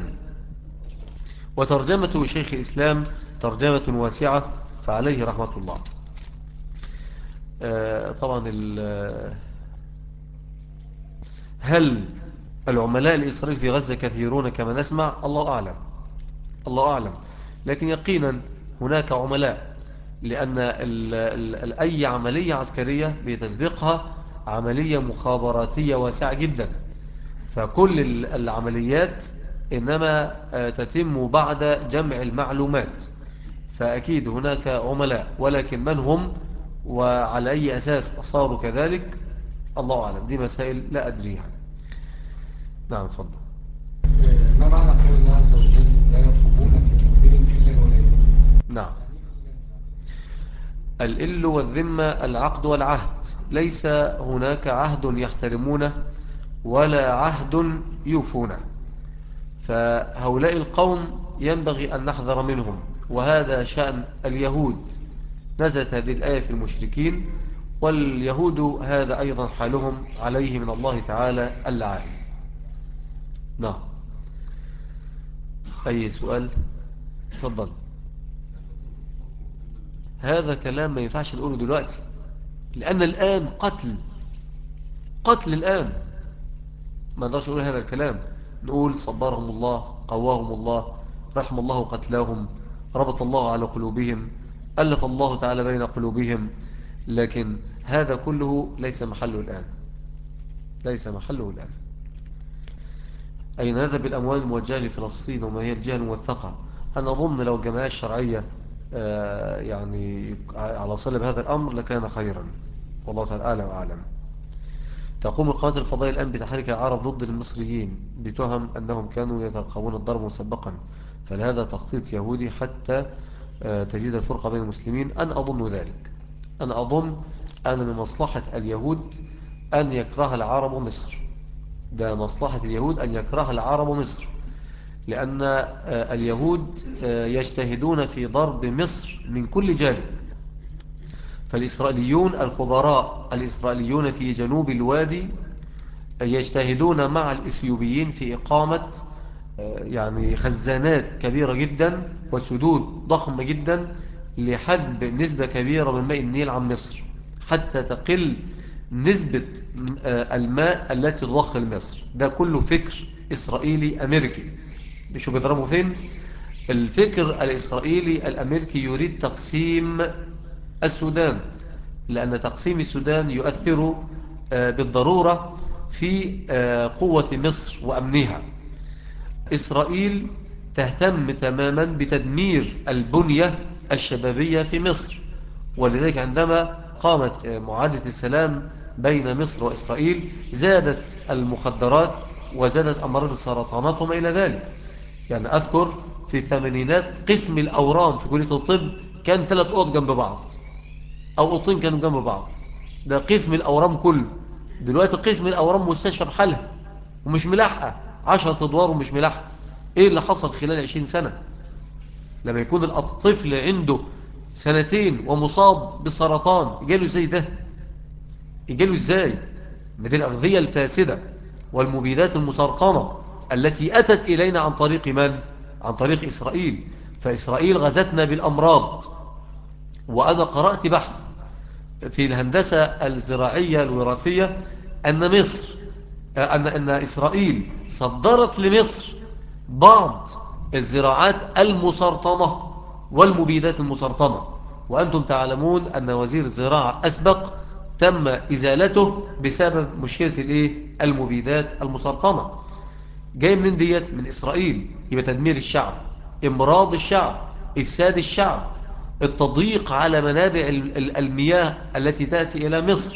وترجمة شيخ الإسلام ترجمة واسعة، فعليه رحمة الله. آه، طبعا هل العملاء الإسرائيل في غزة كثيرون كما نسمع؟ الله أعلم، الله أعلم. لكن يقينا هناك عملاء، لأن ال ال ال أي عملية عسكرية بتسبقها عملية مخابراتية واسعة جدا، فكل ال- العمليات إنما آه، تتم بعد جمع المعلومات. فأكيد هناك عملاء، ولكن من هم وعلى أي أساس صاروا كذلك الله أعلم، دي مسائل لا أدريها. نعم تفضل. ما معنى قول الله عز وجل لا يطلبون في مؤمن إلا ولا ذمة؟ نعم. الإل والذمة العقد والعهد، ليس هناك عهد يحترمونه ولا عهد يوفونه، فهؤلاء القوم ينبغي أن نحذر منهم، وهذا شأن اليهود. نزلت هذه الآية في المشركين، واليهود هذا أيضا حالهم عليه من الله تعالى اللعائن. نعم. أي سؤال؟ تفضل. هذا كلام ما ينفعش نقوله دلوقتي، لأن الآن قتل، قتل الآن، ما نقدرش نقول هذا الكلام. نقول صبرهم الله، قواهم الله، رحم الله قتلاهم، ربط الله على قلوبهم، ألف الله تعالى بين قلوبهم. لكن هذا كله ليس محله الآن، ليس محله الآن. أين نذهب الأموال الموجهة لفلسطين وما هي الجهة الموثقة؟ أنا أظن لو الجمعية الشرعية آه، يعني على صلة بهذا الأمر لكان خيرا، والله تعالى أعلم وأعلم. تقوم القناة الفضائية الآن بتحريك العرب ضد المصريين بتهم أنهم كانوا يترقبون الضرب مسبقا، فلهذا تخطيط يهودي حتى آه، تزيد الفرقة بين المسلمين. أنا أظن ذلك، أنا أظن أن من مصلحة اليهود أن يكره العرب مصر. ده مصلحة اليهود أن يكره العرب مصر، لأن آه، اليهود آه، يجتهدون في ضرب مصر من كل جانب. فالإسرائيليون الخبراء الإسرائيليون في جنوب الوادي يجتهدون مع الإثيوبيين في إقامة آه، يعني خزانات كبيرة جدا وسدود ضخمة جدا لحجب نسبة كبيرة من ماء النيل عن مصر، حتى تقل نسبة آه، الماء التي تضخ مصر. ده كله فكر إسرائيلي أمريكي. شو بيضربوا فين؟ الفكر الإسرائيلي الأمريكي يريد تقسيم السودان، لأن تقسيم السودان يؤثر بالضرورة في قوة مصر وأمنها. إسرائيل تهتم تماما بتدمير البنية الشبابية في مصر، ولذلك عندما قامت معاهدة السلام بين مصر وإسرائيل زادت المخدرات وزادت أمراض السرطانات وما إلى ذلك. يعني أذكر في الثمانينات قسم الأورام في كلية الطب كان ثلاث أوض جنب بعض، أو أوضتين كانوا جنب بعض. ده قسم الأورام كله. دلوقتي قسم الأورام مستشفى بحالها ومش ملاحقة، عشرة أدوار ومش ملاحقة. إيه اللي حصل خلال عشرين سنة؟ لما يكون الطفل عنده سنتين ومصاب بالسرطان يجاله ازاي ده؟ يجاله ازاي؟ من الأغذية الفاسدة والمبيدات المسرطنة التي أتت إلينا عن طريق من؟ عن طريق إسرائيل. فإسرائيل غزتنا بالأمراض. وأنا قرأت بحث في الهندسة الزراعية الوراثية أن مصر أن أن إسرائيل صدرت لمصر بعض الزراعات المسرطنة والمبيدات المسرطنة. وأنتم تعلمون أن وزير الزراعة أسبق تم إزالته بسبب مشكلة الإيه؟ المبيدات المسرطنة. جاي منين ديت؟ من إسرائيل. يبقى تدمير الشعب، إمراض الشعب، إفساد الشعب، التضييق على منابع المياه التي تأتي إلى مصر،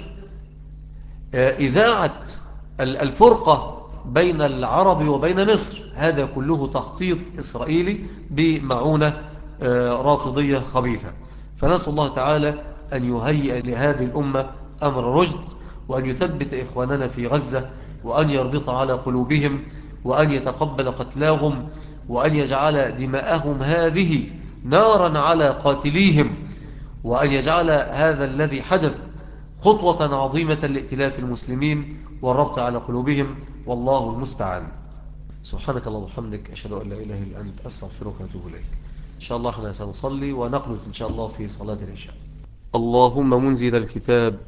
إذاعة الفرقة بين العرب وبين مصر. هذا كله تخطيط إسرائيلي بمعونة رافضية خبيثة. فنسأل الله تعالى أن يهيئ لهذه الأمة أمر رشد، وأن يثبت إخواننا في غزة، وأن يربط على قلوبهم، وأن يتقبل قتلاهم، وأن يجعل دماءهم هذه نارا على قاتليهم، وأن يجعل هذا الذي حدث خطوة عظيمة لائتلاف المسلمين والربط على قلوبهم. والله المستعان. سبحانك اللهم وبحمدك، أشهد أن لا إله إلا أنت، أستغفرك وأتوب إليك. إن شاء الله احنا سنصلي ونقنت إن شاء الله في صلاة العشاء. اللهم منزل الكتاب،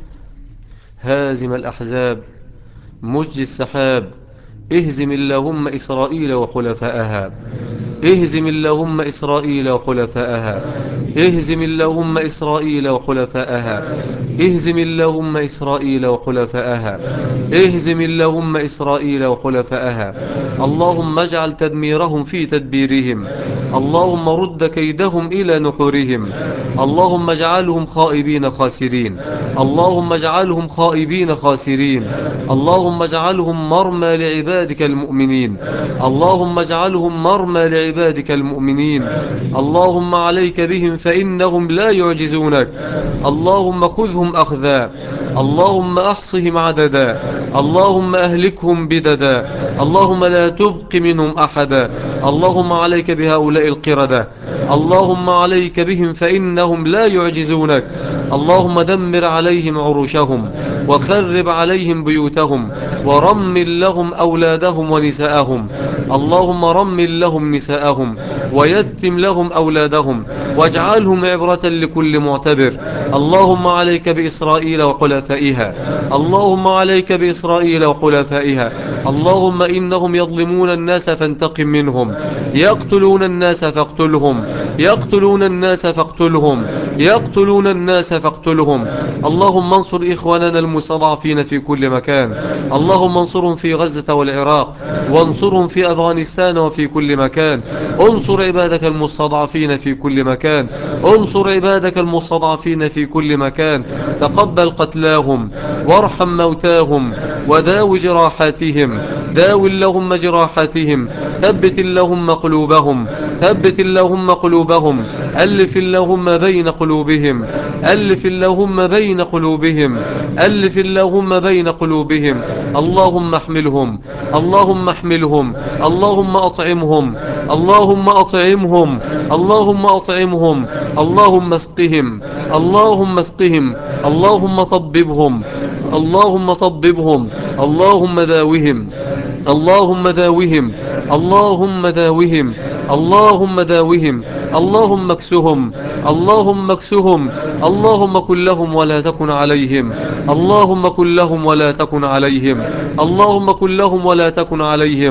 هازم الأحزاب، مجدي السحاب، اهزم اللهم إسرائيل وخلفاءها، اهزم اللهم إسرائيل وخلفاءها، اهزم اللهم إسرائيل وخلفاءها، اهزم اللهم إسرائيل وخلفاءها، اهزم اللهم إسرائيل وخلفاءها. اللهم اجعل تدميرهم في تدبيرهم، اللهم رد كيدهم إلى نحورهم، اللهم اجعلهم خائبين خاسرين، اللهم اجعلهم خائبين خاسرين، اللهم اجعلهم مرمى لعبادك المؤمنين، اللهم اجعلهم مرمى لعبادك المؤمنين. اللهم عليك بهم فإنهم لا يعجزونك، اللهم خذهم أخذا، اللهم أحصهم عددا، اللهم أهلكهم بددا، اللهم لا تبق منهم أحدا. اللهم عليك بهؤلاء القردة، اللهم عليك بهم فإنهم لا يعجزونك. اللهم دمر عليهم عروشهم، وخرب عليهم بيوتهم، ورمل لهم أولادهم ونساءهم. اللهم رمل لهم نساءهم، ويتم لهم أولادهم، واجعلهم عبرة لكل معتبر. اللهم عليك بإسرائيل وخلفائها، اللهم عليك بإسرائيل وخلفائها. اللهم إنهم يظلمون الناس فانتقم منهم، يقتلون الناس فاقتلهم، يقتلون الناس فاقتلهم، يقتلون الناس فاقتلهم. اللهم انصر إخواننا المستضعفين في كل مكان، اللهم انصرهم في غزة والعراق، وانصرهم في أفغانستان وفي كل مكان. انصر عبادك المستضعفين في كل مكان، انصر عبادك المستضعفين في كل مكان. تقبل قتلاهم، وارحم موتاهم، وداو جراحاتهم، داو اللهم جراحاتهم. ثبت اللهم قلوبهم، ثبت اللهم قلوبهم. ألف اللهم بين قلوبهم، ألف اللهم بين قلوبهم، ألف اللهم بين قلوبهم. اللهم احملهم، اللهم احملهم، اللهم أطعمهم، اللهم أطعمهم، اللهم أطعمهم، اللهم اسقهم، اللهم اسقهم، اللهم طببهم، اللهم طببهم، اللهم داوهم، اللهم داوهم، اللهم داوهم، اللهم داوهم. اللهم اكسهم، اللهم اكسهم، اللهم كن لهم ولا تكن عليهم، اللهم كن لهم ولا تكن عليهم، اللهم كن لهم ولا تكن عليهم.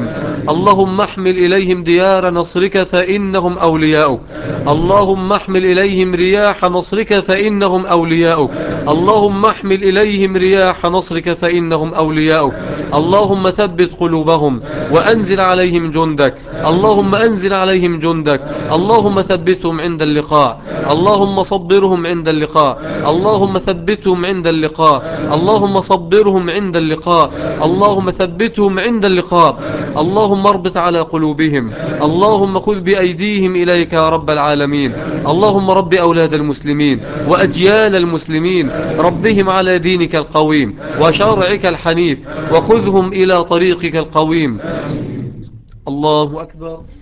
اللهم احمل إليهم ديار نصرك فإنهم أولياؤك. اللهم احمل إليهم رياح نصرك فإنهم أولياؤك. اللهم احمل إليهم رياح نصرك فإنهم أولياؤك. اللهم ثبت قلوبهم وأنزل عليهم جندك. اللهم أنزل عليهم جندك. اللهم ثبتهم عند اللقاء. اللهم صبرهم عند اللقاء. اللهم ثبتهم عند اللقاء. اللهم صبرهم عند اللقاء. اللهم ثبتهم عند اللقاء. اللهم اربط على قلوبهم. اللهم خذ بأيديهم إليك يا رب العالمين. اللهم رب أولاد المسلمين وأجيال المسلمين، ربهم على دينك القويم وشرعك الحنيف، وخذهم إلى طريقك القويم. الله أكبر.